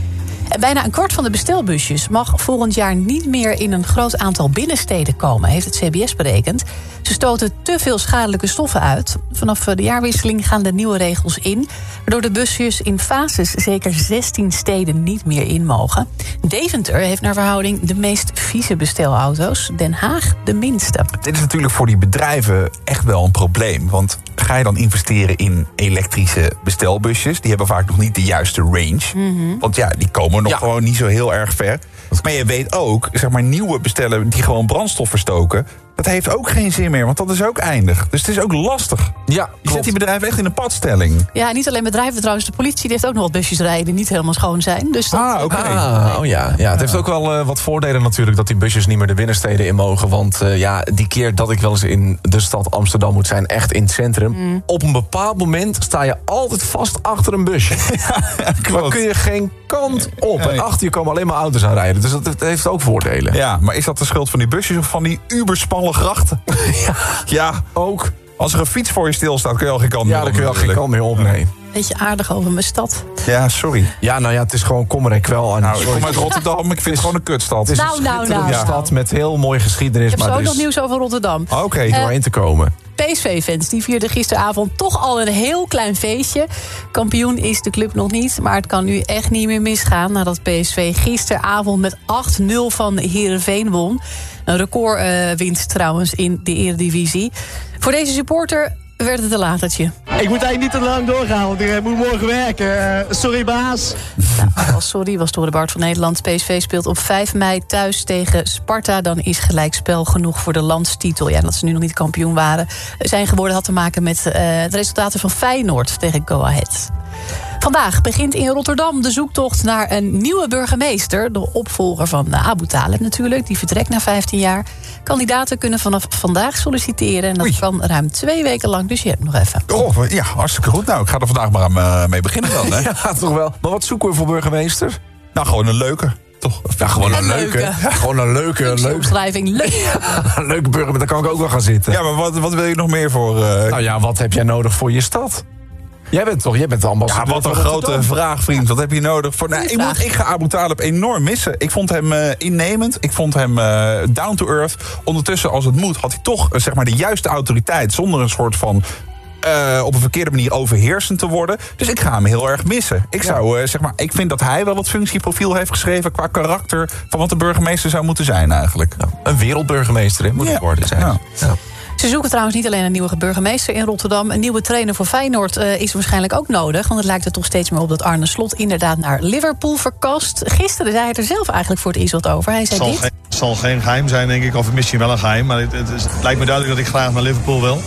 S31: En bijna een kwart van de bestelbusjes mag volgend jaar niet meer in een groot aantal binnensteden komen, heeft het C B S berekend. Ze stoten te veel schadelijke stoffen uit. Vanaf de jaarwisseling gaan de nieuwe regels in, waardoor de busjes in fases zeker zestien steden niet meer in mogen. Deventer heeft naar verhouding de meest vieze bestelauto's, Den Haag de minste.
S7: Dit is natuurlijk voor die bedrijven echt wel een probleem. Want ga je dan investeren in elektrische bestelbusjes? Die hebben vaak nog niet de juiste range.
S31: Mm-hmm.
S7: Want ja, die komen nog ja. gewoon niet zo heel erg ver. Maar je weet ook, zeg maar, nieuwe bestellen die gewoon brandstof verstoken, dat heeft ook geen zin meer, want dat is ook eindig. Dus het is ook lastig.
S12: Ja,
S7: je zet die bedrijven echt in een padstelling.
S31: Ja, niet alleen bedrijven trouwens. De politie die heeft ook nog wat busjes rijden die niet helemaal schoon zijn. Dus dat...
S7: Ah, oké. Okay.
S12: Ah, oh ja. ja, het heeft ook wel uh, wat voordelen natuurlijk dat die busjes niet meer de binnensteden in mogen. Want uh, ja, die keer dat ik wel eens in de stad Amsterdam moet zijn, echt in het centrum. Mm. Op een bepaald moment sta je altijd vast achter een busje. ja, dan kun je geen kant op. Nee. En achter je komen alleen maar auto's aanrijden. Dus dat, dat heeft ook voordelen.
S7: Ja, maar is dat de schuld van die busjes of van die uberspalle grachten? ja. ja, ook. Als er een fiets voor je stilstaat, kun je al geen kant meer op.
S12: Ja, dan kun je al geen kant meer op, nee.
S31: Beetje aardig over mijn stad.
S7: Ja, sorry.
S12: Ja, nou ja, het is gewoon kommer en kwel. En
S7: nou, ik kom uit Rotterdam, ik vind het gewoon een kutstad.
S12: Het is
S31: nou,
S12: een
S31: nou, nou.
S12: stad nou. met heel mooie geschiedenis.
S31: Ik heb
S12: maar
S31: zo ook
S12: is...
S31: nog nieuws over Rotterdam.
S7: Oké. Okay.
S12: Uh, doorheen te komen.
S31: P S V-fans die vierden gisteravond toch al een heel klein feestje. Kampioen is de club nog niet, maar het kan nu echt niet meer misgaan nadat P S V gisteravond met acht nul van Heerenveen won. Een recordwinst uh, trouwens in de Eredivisie. Voor deze supporter werd het een latertje.
S1: Ik moet eigenlijk niet te lang doorgaan, want ik moet morgen werken. Uh, sorry, baas.
S31: Nou, sorry, was door de Bart van Nederland. P S V speelt op vijf mei thuis tegen Sparta. Dan is gelijkspel genoeg voor de landstitel. Ja, dat ze nu nog niet kampioen waren, zijn geworden, had te maken met uh, de resultaten van Feyenoord tegen Go Ahead. Vandaag begint in Rotterdam de zoektocht naar een nieuwe burgemeester. De opvolger van Abu Taleb natuurlijk, die vertrekt na vijftien jaar. Kandidaten kunnen vanaf vandaag solliciteren. En dat Oei. kan ruim twee weken lang, dus je hebt nog even.
S7: Oh, ja, hartstikke goed. Nou, ik ga er vandaag maar aan uh, mee beginnen dan. Hè?
S12: ja, toch wel. Maar wat zoeken we voor burgemeester?
S7: Nou, gewoon een leuke. Toch?
S12: Ja, gewoon een,
S31: een
S12: leuke.
S31: leuke.
S12: Ja, gewoon een leuke. Een leuke
S31: omschrijving. Leuk.
S12: Ja, een leuke burgemeester, daar kan ik ook wel gaan zitten.
S7: Ja, maar wat, wat wil je nog meer voor... Uh...
S12: Nou ja, wat heb jij nodig voor je stad? Jij bent toch, jij bent de ambassadeur.
S7: Ja, wat een grote vraag, vriend. Wat heb je nodig voor... Nou, ik, moet, ik ga Abu Taleb enorm missen. Ik vond hem uh, innemend. Ik vond hem uh, down to earth. Ondertussen, als het moet, had hij toch uh, zeg maar de juiste autoriteit. Zonder een soort van... Uh, op een verkeerde manier overheersend te worden. Dus ik ga hem heel erg missen. Ik, zou, uh, zeg maar, ik vind dat hij wel het functieprofiel heeft geschreven qua karakter van wat de burgemeester zou moeten zijn eigenlijk.
S12: Ja, een wereldburgemeester hè, moet het ja. worden zijn. Ja. Ja.
S31: Ze zoeken trouwens niet alleen een nieuwe burgemeester in Rotterdam. Een nieuwe trainer voor Feyenoord uh, is waarschijnlijk ook nodig. Want het lijkt er toch steeds meer op dat Arne Slot inderdaad naar Liverpool verkast. Gisteren zei hij er zelf eigenlijk voor het eerst wat over. Hij zei
S3: zal
S31: dit.
S3: Het zal geen geheim zijn, denk ik. Of misschien wel een geheim. Maar het, het, is, het lijkt me duidelijk dat ik graag naar Liverpool wil.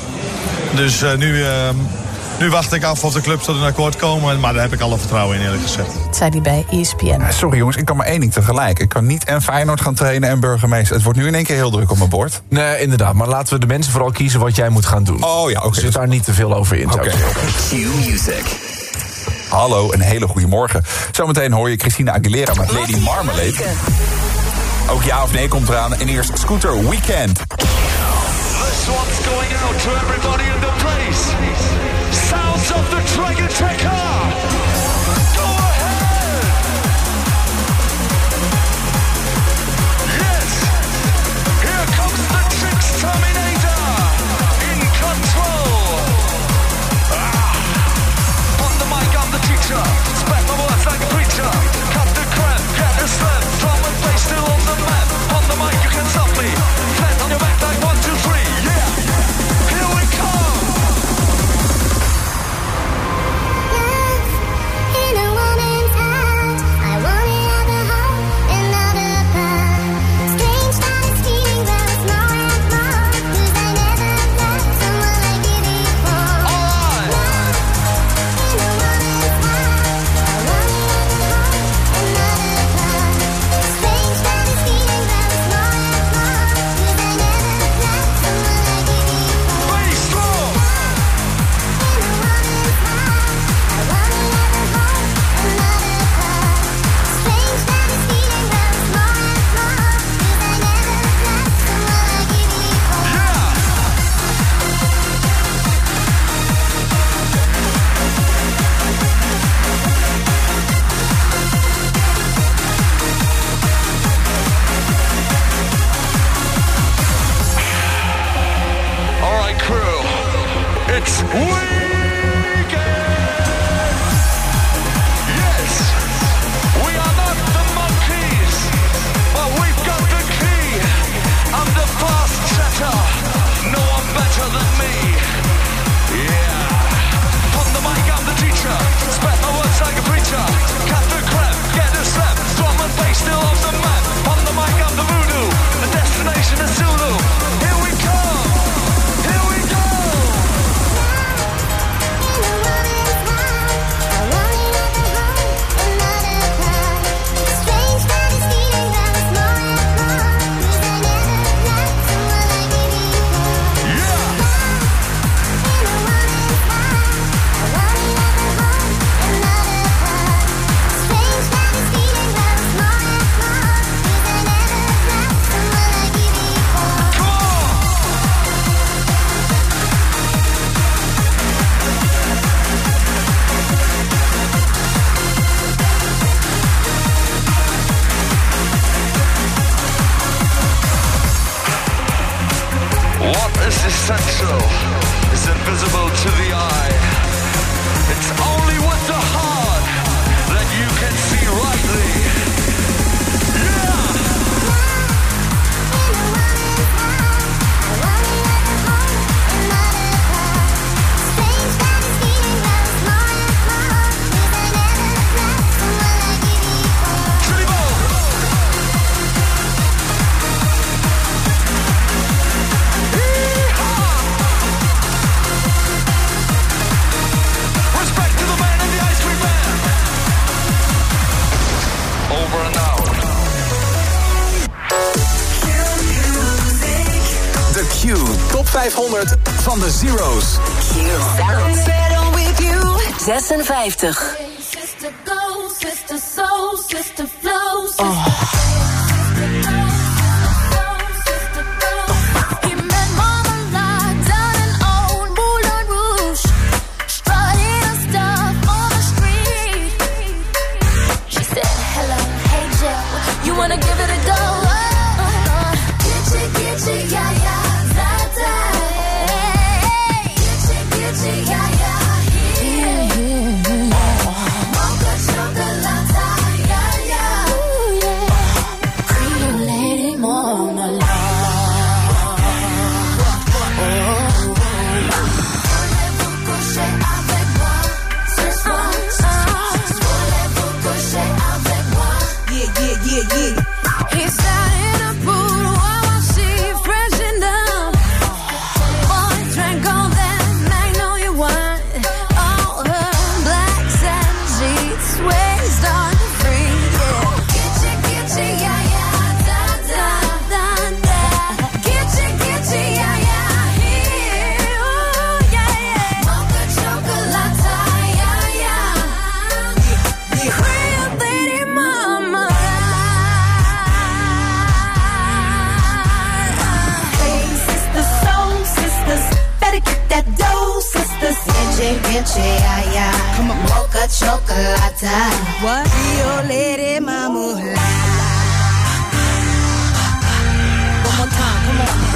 S3: Dus uh, nu, uh, nu wacht ik af of de clubs tot een akkoord komen. Maar daar heb ik alle vertrouwen in, eerlijk gezegd.
S31: Dat zei hij bij E S P N.
S7: Ja, sorry jongens, ik kan maar één ding tegelijk. Ik kan niet en Feyenoord gaan trainen en burgemeester. Het wordt nu in één keer heel druk op mijn bord.
S12: Nee, inderdaad. Maar laten we de mensen vooral kiezen wat jij moet gaan doen.
S7: Oh ja, oké.
S12: Okay. Zit daar niet te veel over in.
S7: Oké. Q-Music. Hallo, een hele goede morgen. Zometeen hoor je Christina Aguilera met Lady Marmalade. Ook ja of nee komt eraan. En eerst Scooter Weekend.
S18: This one's going out to everybody in the place. Sounds of the Dragon Tracker. Go ahead. Yes. Here comes the Tricks Terminator. In control. Ah. On the mic, I'm the teacher. Spread my words like a preacher. Cut the crap, get the slam. Drum and bass still on the map. On the mic, you can stop me. Flat on your back like one, two, three. Yeah. Here we come. is essential. It's invisible to the eye. It's only with the heart that you can see rightly.
S8: De Q Top vijfhonderd van de Zero's.
S2: zesenvijftig.
S18: Oh. You wanna give it a go? Uh, get you, get you, yeah, yeah, that day. Get you, get you, yeah, yeah, yeah. Mocha chocolate, yeah, yeah. Ooh, yeah. Pretty lady, mama, love. Voulez-vous coucher avec moi ce soir? Voulez-vous coucher avec moi? Yeah, yeah, yeah, yeah. He's sat in a pool while she freshened up. Boy drank all that magnolia wine. All her blacks and sheets waist on free. Yeah. Get you, get you, yeah, yeah, da da da da. Get you, get you, yeah, yeah, here. Ooh, yeah, yeah. Mocha chocolate, yeah, yeah. Real lady mama. That dough, sisters, inche, inche, yeah, yeah. Come on, mocha chocolate. What? Rio lady, mama, la, la. One more time, come on.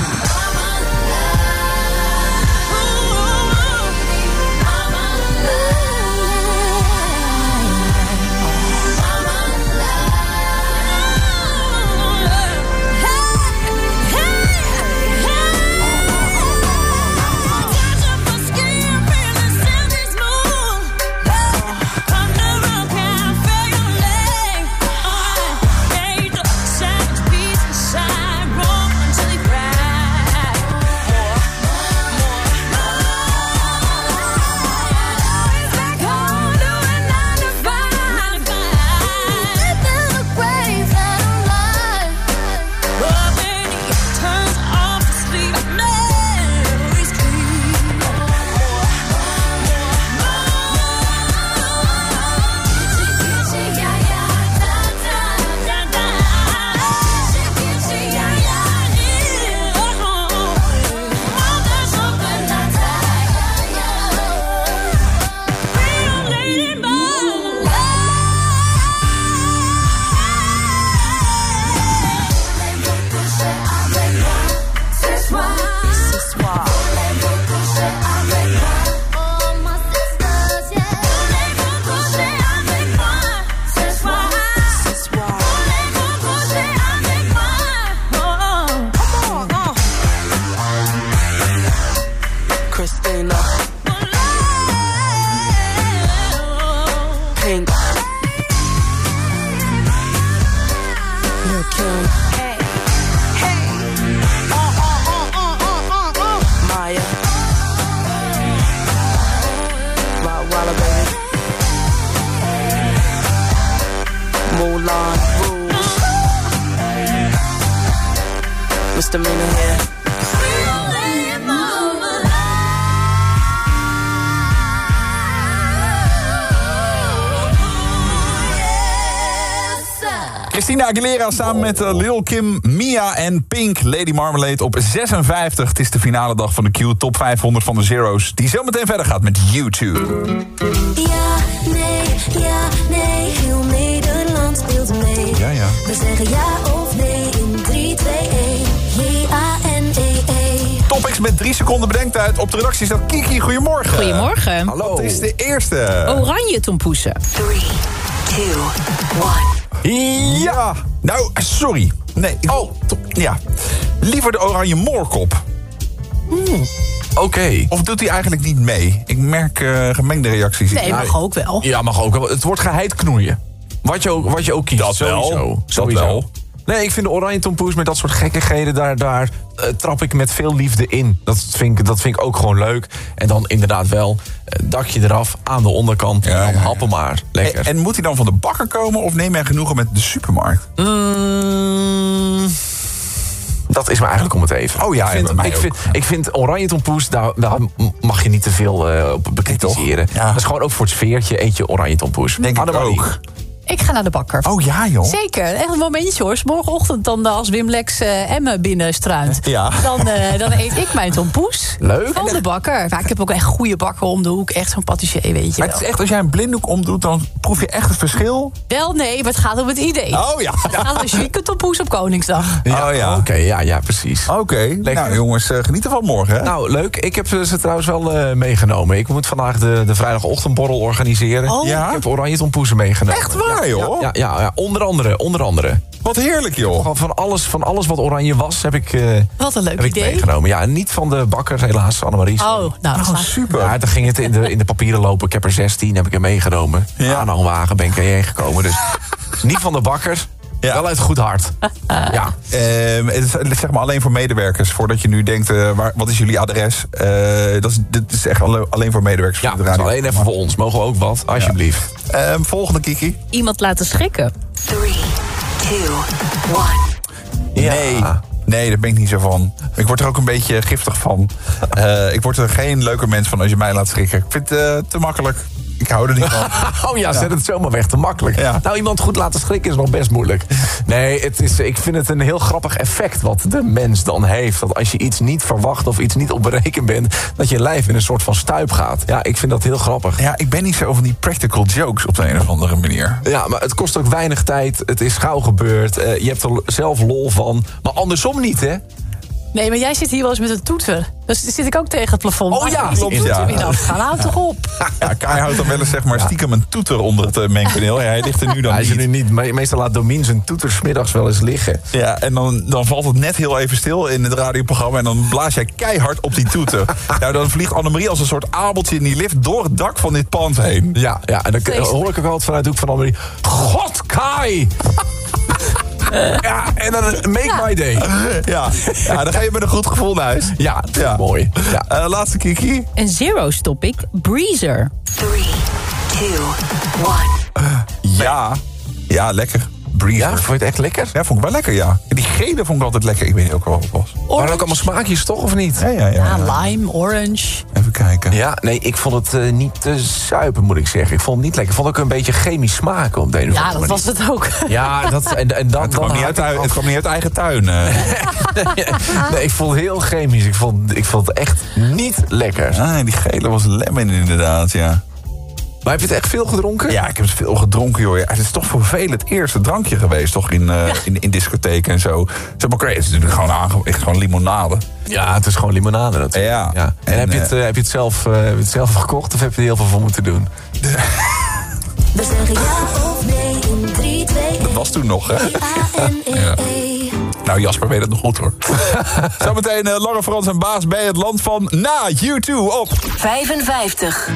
S18: Misdemeanor here.
S7: Christina Aguilera samen met uh, Lil Kim, Mia en Pink, Lady Marmalade op zesenvijftig. Het is de finale dag van de Q Top vijfhonderd van de Zero's, die zo meteen verder gaat met YouTube.
S18: Ja, nee, ja, nee, heel Nederland speelt mee.
S7: Ja, ja.
S18: We zeggen ja of nee in drie, twee, één. J A N E E.
S7: Topics met Drie seconden bedenktijd. Op de redactie staat Kiki. Goedemorgen.
S13: Goedemorgen.
S7: Hallo. Wat is de eerste?
S13: Oranje tompoesen.
S2: three, two, one.
S7: Ja. Nou, sorry. Nee. Oh. Ja. Liever de oranje moorkop.
S13: Mm.
S12: Oké. Okay.
S7: Of doet hij eigenlijk niet mee? Ik merk uh, gemengde reacties.
S13: Nee, mag ook wel.
S12: Ja, mag ook wel. Het wordt geheid knoeien. Wat je ook, wat je ook kiest.
S7: Dat
S12: sowieso.
S7: wel. Dat
S12: Sowieso.
S7: wel.
S12: Nee, ik vind de oranje tompoes met dat soort gekkigheden... daar, daar uh, trap ik met veel liefde in. Dat vind, ik, dat vind ik ook gewoon leuk. En dan inderdaad wel uh, dakje eraf aan de onderkant. Ja, en dan ja, ja. happen maar. Lekker.
S7: En, en moet hij dan van de bakker komen... of neem jij genoegen met de supermarkt?
S12: Mm, dat is me eigenlijk om het even.
S7: Oh ja,
S12: ik vind,
S7: mij
S12: ik
S7: ook.
S12: vind, ik vind oranje tompoes, daar, daar mag je niet te veel uh, op bekritiseren. Ja. Dat is gewoon ook voor het sfeertje eet je oranje tompoes.
S7: Denk ik ook.
S31: Ik ga naar de bakker.
S7: Oh ja, joh.
S31: Zeker, echt een momentje hoor. Morgenochtend dan als Wim Lex uh, Emmen binnenstruint.
S7: Ja.
S31: Dan, uh, dan eet ik mijn tompoes.
S12: Leuk.
S31: Van de bakker. Maar ik heb ook echt goede bakker om de hoek. Echt zo'n patissier, weet je
S7: Maar
S31: wel.
S7: het is echt, als jij een blinddoek omdoet, dan proef je echt het verschil?
S31: Wel, nee, maar het gaat om het idee.
S7: Oh ja.
S31: Het gaat om een chique tompoes op Koningsdag.
S12: Ja,
S7: oh ja.
S12: Oké, okay, ja, ja, precies.
S7: Oké, okay. Nou jongens, uh, geniet ervan morgen. Hè?
S12: Nou, leuk. Ik heb ze trouwens wel uh, meegenomen. Ik moet vandaag de, de vrijdagochtendborrel organiseren.
S31: Oh.
S12: Ja? Ik heb oranje tompoesen meegenomen.
S7: Echt waar, joh?
S12: Ja, ja, ja, ja, onder andere, onder andere.
S7: Wat heerlijk, joh.
S12: Van alles, van alles wat oranje was, heb ik, uh,
S31: wat een leuk
S12: heb ik
S31: idee.
S12: meegenomen. Ja, niet van de bakker, helaas, Annemarie.
S31: Oh, nou,
S7: oh super.
S12: Ja, dan ging het in de, in de papieren lopen. Ik heb er zestien, heb ik er meegenomen. Ja. Aanhangwagen ben ik erheen gekomen. Dus niet van de bakker, ja. Wel uit goed hart. Ja.
S7: Uh, het is, zeg maar alleen voor medewerkers. Voordat je nu denkt, uh, waar, wat is jullie adres? Uh, dat is, dit is echt alleen, alleen voor medewerkers.
S12: Ja,
S7: voor de
S12: dat is
S7: radio.
S12: alleen even voor ons. Mogen we ook wat, alsjeblieft.
S7: Ja. Uh, volgende, Kiki.
S13: Iemand laten schrikken.
S2: three, two, one.
S7: Ja. Nee. Nee, daar ben ik niet zo van. Ik word er ook een beetje giftig van. Uh, ik word er geen leuker mens van als je mij laat schrikken. Ik vind het uh, te makkelijk. Ik hou er niet van.
S12: Oh ja, zet ja. het zomaar weg, te makkelijk. Ja. Nou, iemand goed laten schrikken is nog best moeilijk. Nee, het is, ik vind het een heel grappig effect wat de mens dan heeft. Dat als je iets niet verwacht of iets niet op berekend bent... dat je lijf in een soort van stuip gaat. Ja, ik vind dat heel grappig.
S7: Ja, ik ben niet zo van die practical jokes op de een of andere manier.
S12: Ja, maar het kost ook weinig tijd. Het is gauw gebeurd. Uh, je hebt er zelf lol van. Maar andersom niet, hè?
S31: Nee, maar jij zit hier wel eens met een toeter. Dus zit ik ook tegen het plafond.
S12: Oh ja,
S31: is die toeter
S7: ja.
S31: weer afgaan? Houd toch op.
S7: Ja, Kai houdt dan wel eens zeg maar stiekem een toeter onder het uh, mengpaneel. Ja, hij ligt er nu dan
S12: hij
S7: niet.
S12: Hij is er nu niet. Me- meestal laat Domien zijn toeter 's middags wel eens liggen.
S7: Ja, en dan, dan valt het net heel even stil in het radioprogramma... en dan blaas jij keihard op die toeter. Nou, dan vliegt Annemarie als een soort abeltje in die lift... door het dak van dit pand heen.
S12: Ja, ja en dan Feest. hoor ik ook altijd vanuit de hoek van Annemarie... God, Kai! Uh, ja, en dan make ja. my day.
S7: Ja. Ja, dan ga je met een goed gevoel naar huis.
S12: Ja, ja. Mooi. Ja.
S7: Uh, laatste Kiki.
S13: Een Zero's topic, Breezer.
S2: three, two, one.
S7: Uh, ja. Ja, lekker. Breezer.
S12: Ja, vond je het echt lekker?
S7: Ja, vond ik wel lekker, ja. Die gele vond ik altijd lekker. Ik weet niet ook wel wat het was.
S12: Waren ook allemaal smaakjes, toch, of niet?
S7: Ja, ja, ja.
S31: Ja, lime, orange.
S7: Even kijken.
S12: Ja, nee, ik vond het uh, niet te zuipen, moet ik zeggen. Ik vond het niet lekker. Ik vond ook een beetje chemisch smaken op de een of andere
S31: Ja, dat
S12: manier.
S31: was het ook.
S12: Ja, dat, en, en dan,
S7: het,
S12: dan
S7: kwam niet uit, uit, het kwam niet uit eigen tuin. Uh.
S12: Nee, ik vond het heel chemisch. Ik vond, ik vond het echt niet lekker.
S7: Ah, die gele was lemon inderdaad, ja.
S12: Maar heb je het echt veel gedronken?
S7: Ja, ik heb het veel gedronken, joh. Ja, het is toch voor velen het eerste drankje geweest, toch? In, uh, ja. in, in discotheken en zo. Zeg maar, het is natuurlijk gewoon, aange- echt gewoon limonade.
S12: Ja, het is gewoon limonade natuurlijk.
S7: Ja.
S12: Ja. En, en heb, je het, uh, heb, je het zelf, uh, heb je het zelf gekocht of heb je er heel veel voor moeten doen?
S2: We zeggen ja of nee in drie, twee,
S7: dat was toen nog, hè? Ja. Nou, Jasper weet het nog goed, hoor. Zometeen uh, Lange Frans en Baas bij het land van na U twee op
S2: vijfenvijftig.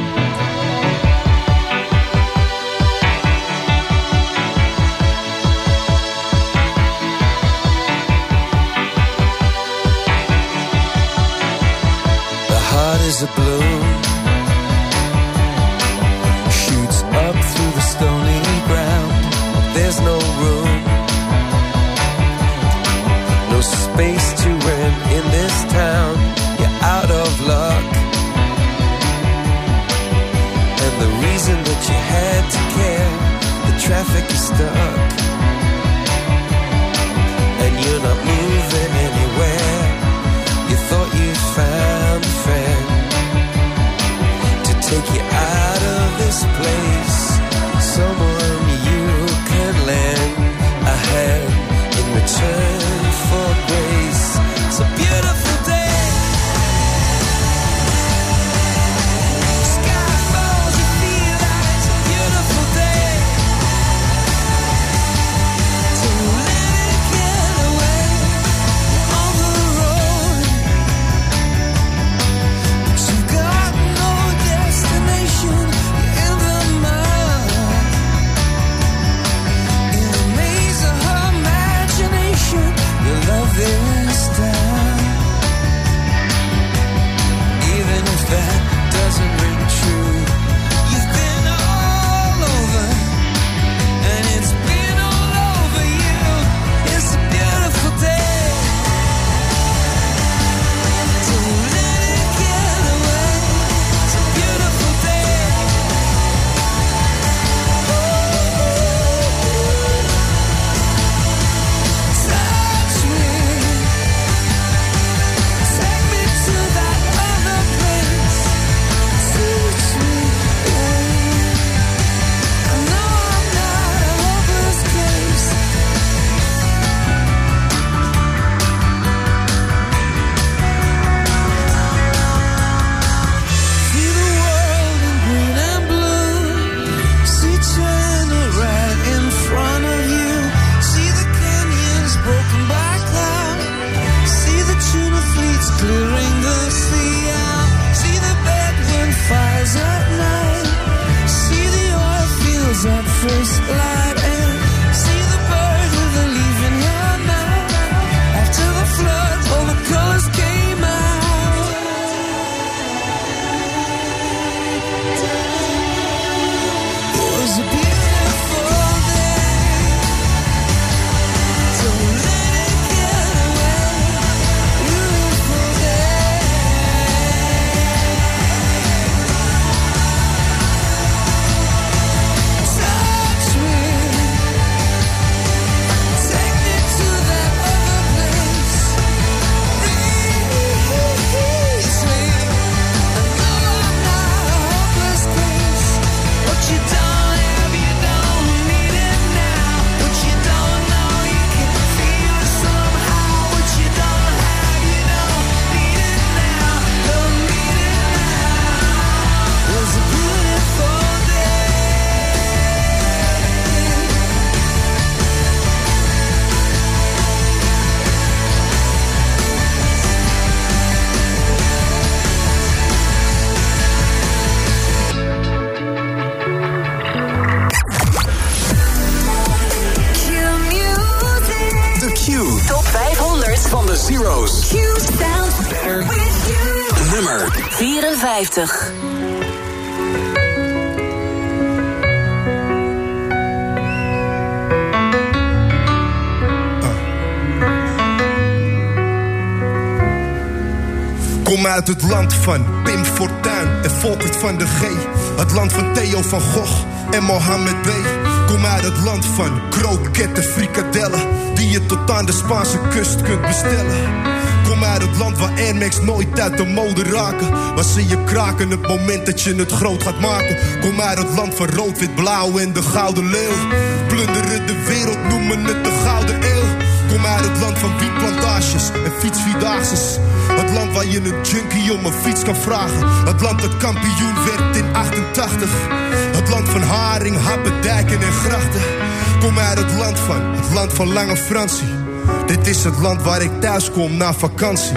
S18: Heart is a balloon, shoots up through the stony ground. There's no room, no space to rent in this town. You're out of luck, and the reason that you had to care, the traffic is stuck, and you're not moving anywhere. You thought you found a friend to take you out of this place, someone you can lend a hand in return for grace. It's a beautiful day, clearing the sea out. See the bedroom fires at night. See the oil fields at first light. And see the bird with a leaf in her mouth. After the flood, all the colors came out. It was a beautiful day. Don't let it get away. Beautiful day. Touch me. Take me to that other place. Release me. I know I'm not a hopeless case. What you don't have, you don't need it now. What you don't know, you can feel it somehow. What you don't have, you don't need it now. Don't need it now. It was a beautiful day.
S8: De Q. Top vijfhonderd van de Zero's.
S2: Q sounds better with you.
S8: Nummer
S23: vierenvijftig.
S14: Kom uit het land van Pim Fortuyn en Volkert van de G. Het land van Theo van Gogh en Mohammed B. Kom uit het land van kroketten, frikadellen, die je tot aan de Spaanse kust kunt bestellen. Kom uit het land waar Air Max nooit uit de mode raken, waar ze je kraken het moment dat je het groot gaat maken. Kom uit het land van rood, wit, blauw en de gouden leeuw. Plunderen de wereld, noemen het de gouden eeuw. Kom uit het land van wietplantages en fietsvierdaagses. Het land waar je een junkie om een fiets kan vragen. Het land dat kampioen werd in achtentachtig. Het land van haring, happen, dijken en grachten. Kom uit het land van, het land van Lange Fransie. Dit is het land waar ik thuis kom na vakantie.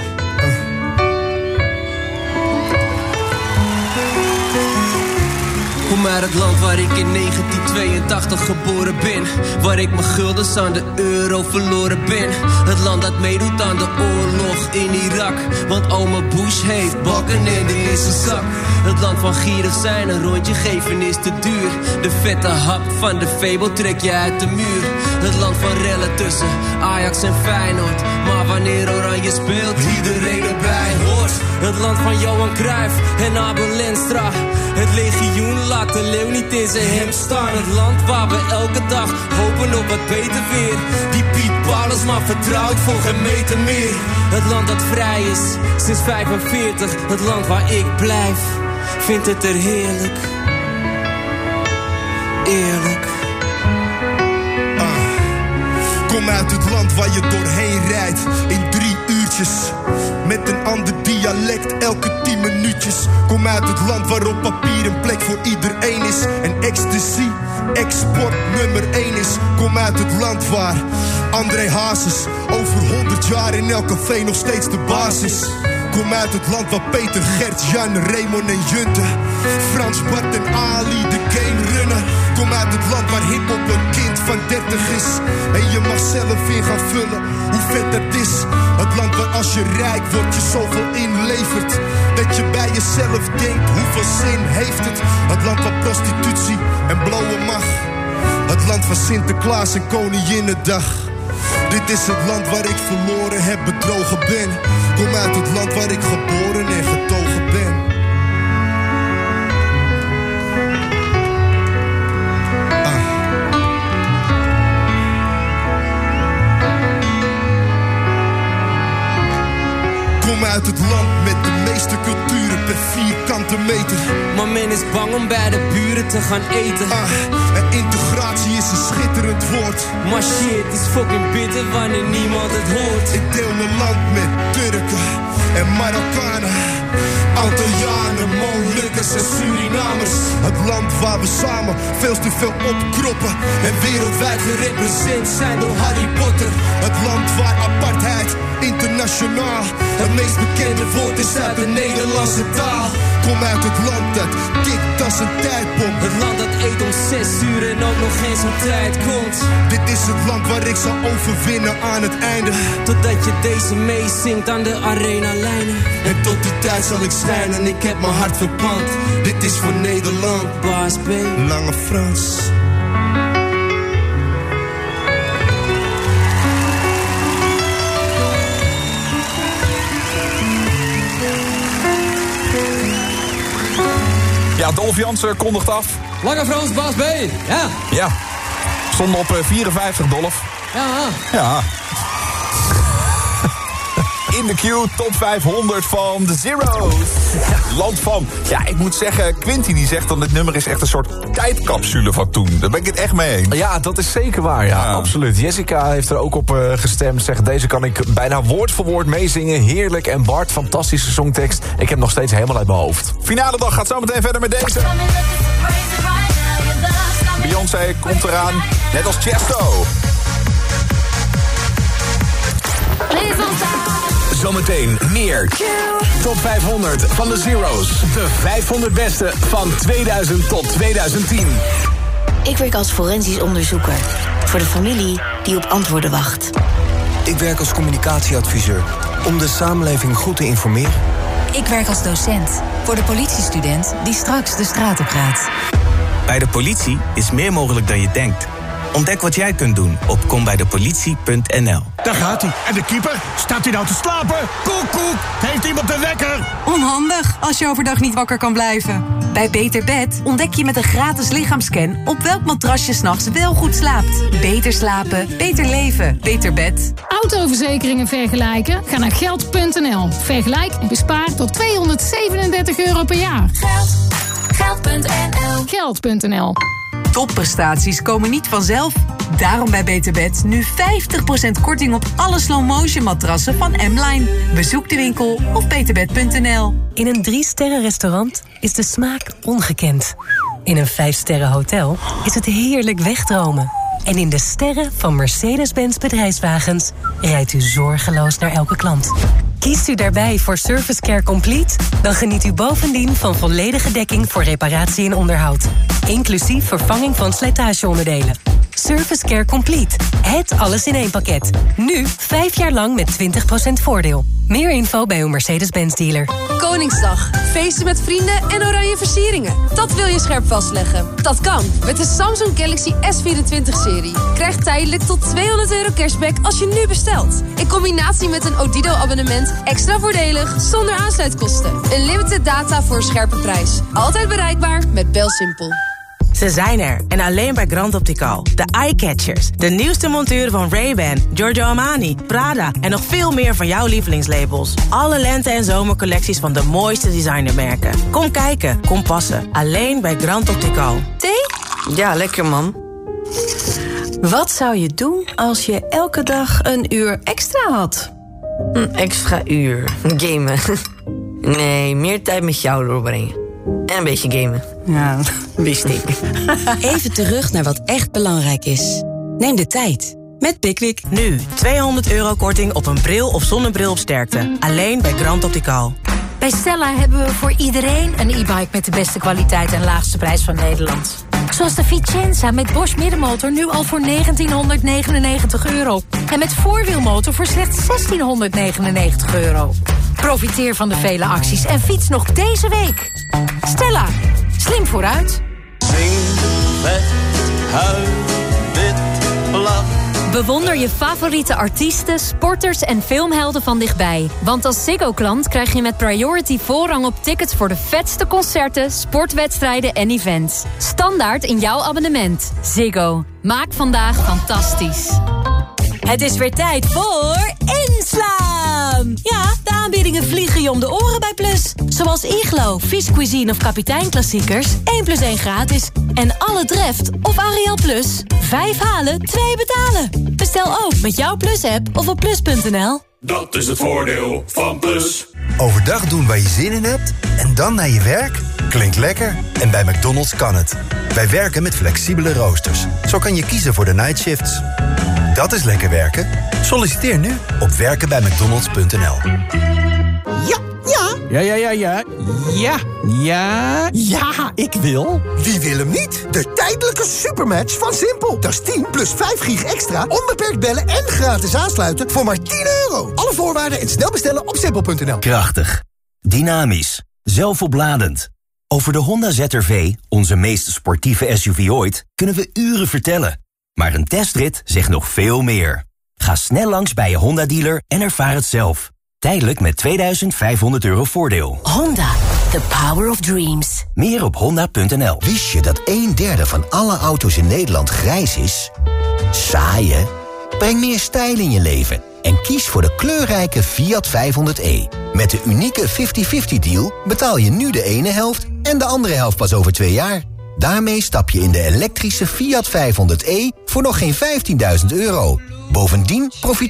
S18: Kom uit het land waar ik in negentien tweeëntachtig geboren ben. Waar ik mijn guldens aan de euro verloren ben. Het land dat meedoet aan de oorlog in Irak. Want oma Bush heeft balkenende in zijn zak. Het land van gieren zijn, een rondje geven is te duur. De vette hap van de Febo trek je uit de muur. Het land van rellen tussen Ajax en Feyenoord. Maar wanneer Oranje speelt, iedereen erbij hoort. Het land van Johan Cruijff en Abel Lenstra. Het legioen laat de leeuw niet in zijn hemd staan. Het land waar we elke dag hopen op wat beter weer. Die Piet Paulus maar vertrouwt voor geen meter meer. Het land dat vrij is sinds vijfenveertig. Het land waar ik blijf, vindt het er heerlijk. Eerlijk.
S14: Kom uit het land waar je doorheen rijdt in drie uurtjes. Met een ander dialect elke tien minuutjes. Kom uit het land waar op papier een plek voor iedereen is. En ecstasy, export nummer één is. Kom uit het land waar André Hazes over honderd jaar in elk café nog steeds de basis. Kom uit het land waar Peter, Gert, Jan, Raymond en Junte, Frans, Bart en Ali de game runnen. Kom uit het land waar hiphop een kind van dertig is. En je mag zelf in gaan vullen hoe vet dat is. Het land waar als je rijk wordt je zoveel inlevert dat je bij jezelf denkt hoeveel zin heeft het. Het land waar prostitutie en blowen mag. Het land van Sinterklaas en Koninginnedag. Dit is het land waar ik verloren heb, bedrogen ben. Kom uit het land waar ik geboren en getogen ben. Ah. Kom uit het land met de meeste culturen per vierkante meter.
S18: Maar men is bang om bij de buren te gaan eten.
S14: Ah, en integratie is een schitterend woord.
S18: Maar shit is fucking bitter wanneer niemand het hoort.
S14: Ik deel mijn land met Turken en Marokkanen, Antillianen, Molukkers en Surinamers. Het land waar we samen veel te veel opkroppen en wereldwijd gerepresenteerd zijn door Harry Potter. Het land waar apartheid internationaal het meest bekende woord is uit de Nederlandse taal. Kom uit het land dat kikt als een tijdbom.
S18: Het land dat eet om zes uur en ook nog geen zo'n tijd komt.
S14: Dit is het land waar ik zal overwinnen aan het einde.
S18: Totdat je deze meezingt aan de arena-lijnen.
S14: En tot die tijd zal ik schijnen, ik heb mijn hart verpand. Dit is voor Nederland,
S18: Baas B.
S14: Lange Frans.
S7: Ja, Dolf Jansen kondigt af.
S4: Lange Frans, Baas B. Ja.
S7: Ja. Stond op uh, vierenvijftig, Dolf.
S4: Ja.
S7: Ja. In de queue, top vijfhonderd van de Zero's. Ja, land van. Ja, ik moet zeggen, Quinty die zegt dat dit nummer is echt een soort tijdcapsule van toen. Daar ben ik het echt mee eens.
S12: Ja, dat is zeker waar, ja, ja. Absoluut. Jessica heeft er ook op uh, gestemd. Zegt, deze kan ik bijna woord voor woord meezingen. Heerlijk. En Bart, fantastische songtekst. Ik heb nog steeds helemaal uit mijn hoofd.
S7: Finale dag gaat zo meteen verder met deze. Beyoncé komt eraan, net als Chesto.
S8: Zometeen meer top vijfhonderd van de Zero's. De vijfhonderd beste van tweeduizend tot tweeduizend tien.
S15: Ik werk als forensisch onderzoeker voor de familie die op antwoorden wacht.
S16: Ik werk als communicatieadviseur om de samenleving goed te informeren.
S17: Ik werk als docent voor de politiestudent die straks de straat op gaat.
S19: Bij de politie is meer mogelijk dan je denkt. Ontdek wat jij kunt doen op kombijdepolitie punt n l.
S20: Daar gaat hij. En de keeper? Staat hij nou te slapen? Koek, koek. Heeft iemand de wekker?
S21: Onhandig als je overdag niet wakker kan blijven. Bij Beter Bed ontdek je met een gratis lichaamscan op welk matras je 's nachts wel goed slaapt. Beter slapen, beter leven. Beter Bed.
S22: Autoverzekeringen vergelijken? Ga naar geld punt n l. Vergelijk en bespaar tot tweehonderdzevenendertig euro per jaar.
S2: Geld. Geld punt n l.
S22: Geld punt n l.
S21: Topprestaties komen niet vanzelf. Daarom bij Beter Bed nu vijftig procent korting op alle slow-motion matrassen van M-Line. Bezoek de winkel of beterbed punt n l.
S23: In een drie-sterren restaurant is de smaak ongekend. In een vijf-sterren hotel is het heerlijk wegdromen. En in de sterren van Mercedes-Benz bedrijfswagens rijdt u zorgeloos naar elke klant. Kiest u daarbij voor Service Care Complete? Dan geniet u bovendien van volledige dekking voor reparatie en onderhoud. Inclusief vervanging van slijtageonderdelen. Service Care Complete. Het alles in één pakket. Nu vijf jaar lang met twintig procent voordeel. Meer info bij uw Mercedes-Benz dealer.
S24: Koningsdag. Feesten met vrienden en oranje versieringen. Dat wil je scherp vastleggen. Dat kan met de Samsung Galaxy S vierentwintig-serie. Krijg tijdelijk tot tweehonderd euro cashback als je nu bestelt. In combinatie met een Odido-abonnement extra voordelig zonder aansluitkosten. Unlimited data voor een scherpe prijs. Altijd bereikbaar met BelSimpel.
S25: Ze zijn er en alleen bij Grand Optical. De Eyecatchers, de nieuwste monturen van Ray-Ban, Giorgio Armani, Prada en nog veel meer van jouw lievelingslabels. Alle lente- en zomercollecties van de mooiste designermerken. Kom kijken, kom passen. Alleen bij Grand Optical.
S31: Thee? Ja, lekker man. Wat zou je doen als je elke dag een uur extra had? Een extra uur. Gamen. Nee, meer tijd met jou doorbrengen. En een beetje gamen. Ja, wist ik.
S26: Even terug naar wat echt belangrijk is. Neem de tijd. Met Pickwick.
S23: Nu tweehonderd euro korting op een bril of zonnebril op sterkte. Alleen bij Grand Optical.
S27: Bij Stella hebben we voor iedereen een e-bike met de beste kwaliteit en laagste prijs van Nederland. Zoals de Vicenza met Bosch middenmotor nu al voor negentienhonderdnegenennegentig euro. En met voorwielmotor voor slechts zestienhonderdnegenennegentig euro. Profiteer van de vele acties en fiets nog deze week. Stella, slim vooruit.
S18: Zing met huil, wit, blad.
S23: Bewonder je favoriete artiesten, sporters en filmhelden van dichtbij. Want als Ziggo-klant krijg je met Priority voorrang op tickets voor de vetste concerten, sportwedstrijden en events. Standaard in jouw abonnement. Ziggo. Maak vandaag fantastisch. Het is weer tijd voor inslaan! Ja, de aanbiedingen vliegen je om de oren bij Plus. Zoals Iglo, Fish Cuisine of Kapitein Klassiekers. één plus één gratis. En alle Dreft of Ariel Plus. vijf halen, twee betalen. Bestel ook met jouw Plus-app of op plus punt n l.
S33: Dat is het voordeel van Plus.
S34: Overdag doen waar je zin in hebt en dan naar je werk? Klinkt lekker. En bij McDonald's kan het. Wij werken met flexibele roosters. Zo kan je kiezen voor de nightshifts. Dat is lekker werken. Solliciteer nu op werken bij mcdonalds punt n l.
S20: Ja, ja, ja, ja. Ja, ja, ja, ik wil.
S1: Wie wil hem niet? De tijdelijke supermatch van Simpel. Dat is tien plus vijf gig extra, onbeperkt bellen en gratis aansluiten voor maar tien euro. Alle voorwaarden en snel bestellen op simpel punt n l.
S3: Krachtig, dynamisch, zelfopladend. Over de Honda Z R V, onze meest sportieve S U V ooit, kunnen we uren vertellen. Maar een testrit zegt nog veel meer. Ga snel langs bij je Honda-dealer en ervaar het zelf. Tijdelijk met tweeduizend vijfhonderd euro voordeel.
S15: Honda, the power of dreams.
S3: Meer op honda punt n l.
S4: Wist je dat een derde van alle auto's in Nederland grijs is? Saai, hè? Breng meer stijl in je leven en kies voor de kleurrijke Fiat vijfhonderd e. Met de unieke vijftig vijftig deal betaal je nu de ene helft en de andere helft pas over twee jaar. Daarmee stap je in de elektrische Fiat vijfhonderd e voor nog geen vijftienduizend euro. Bovendien profiteer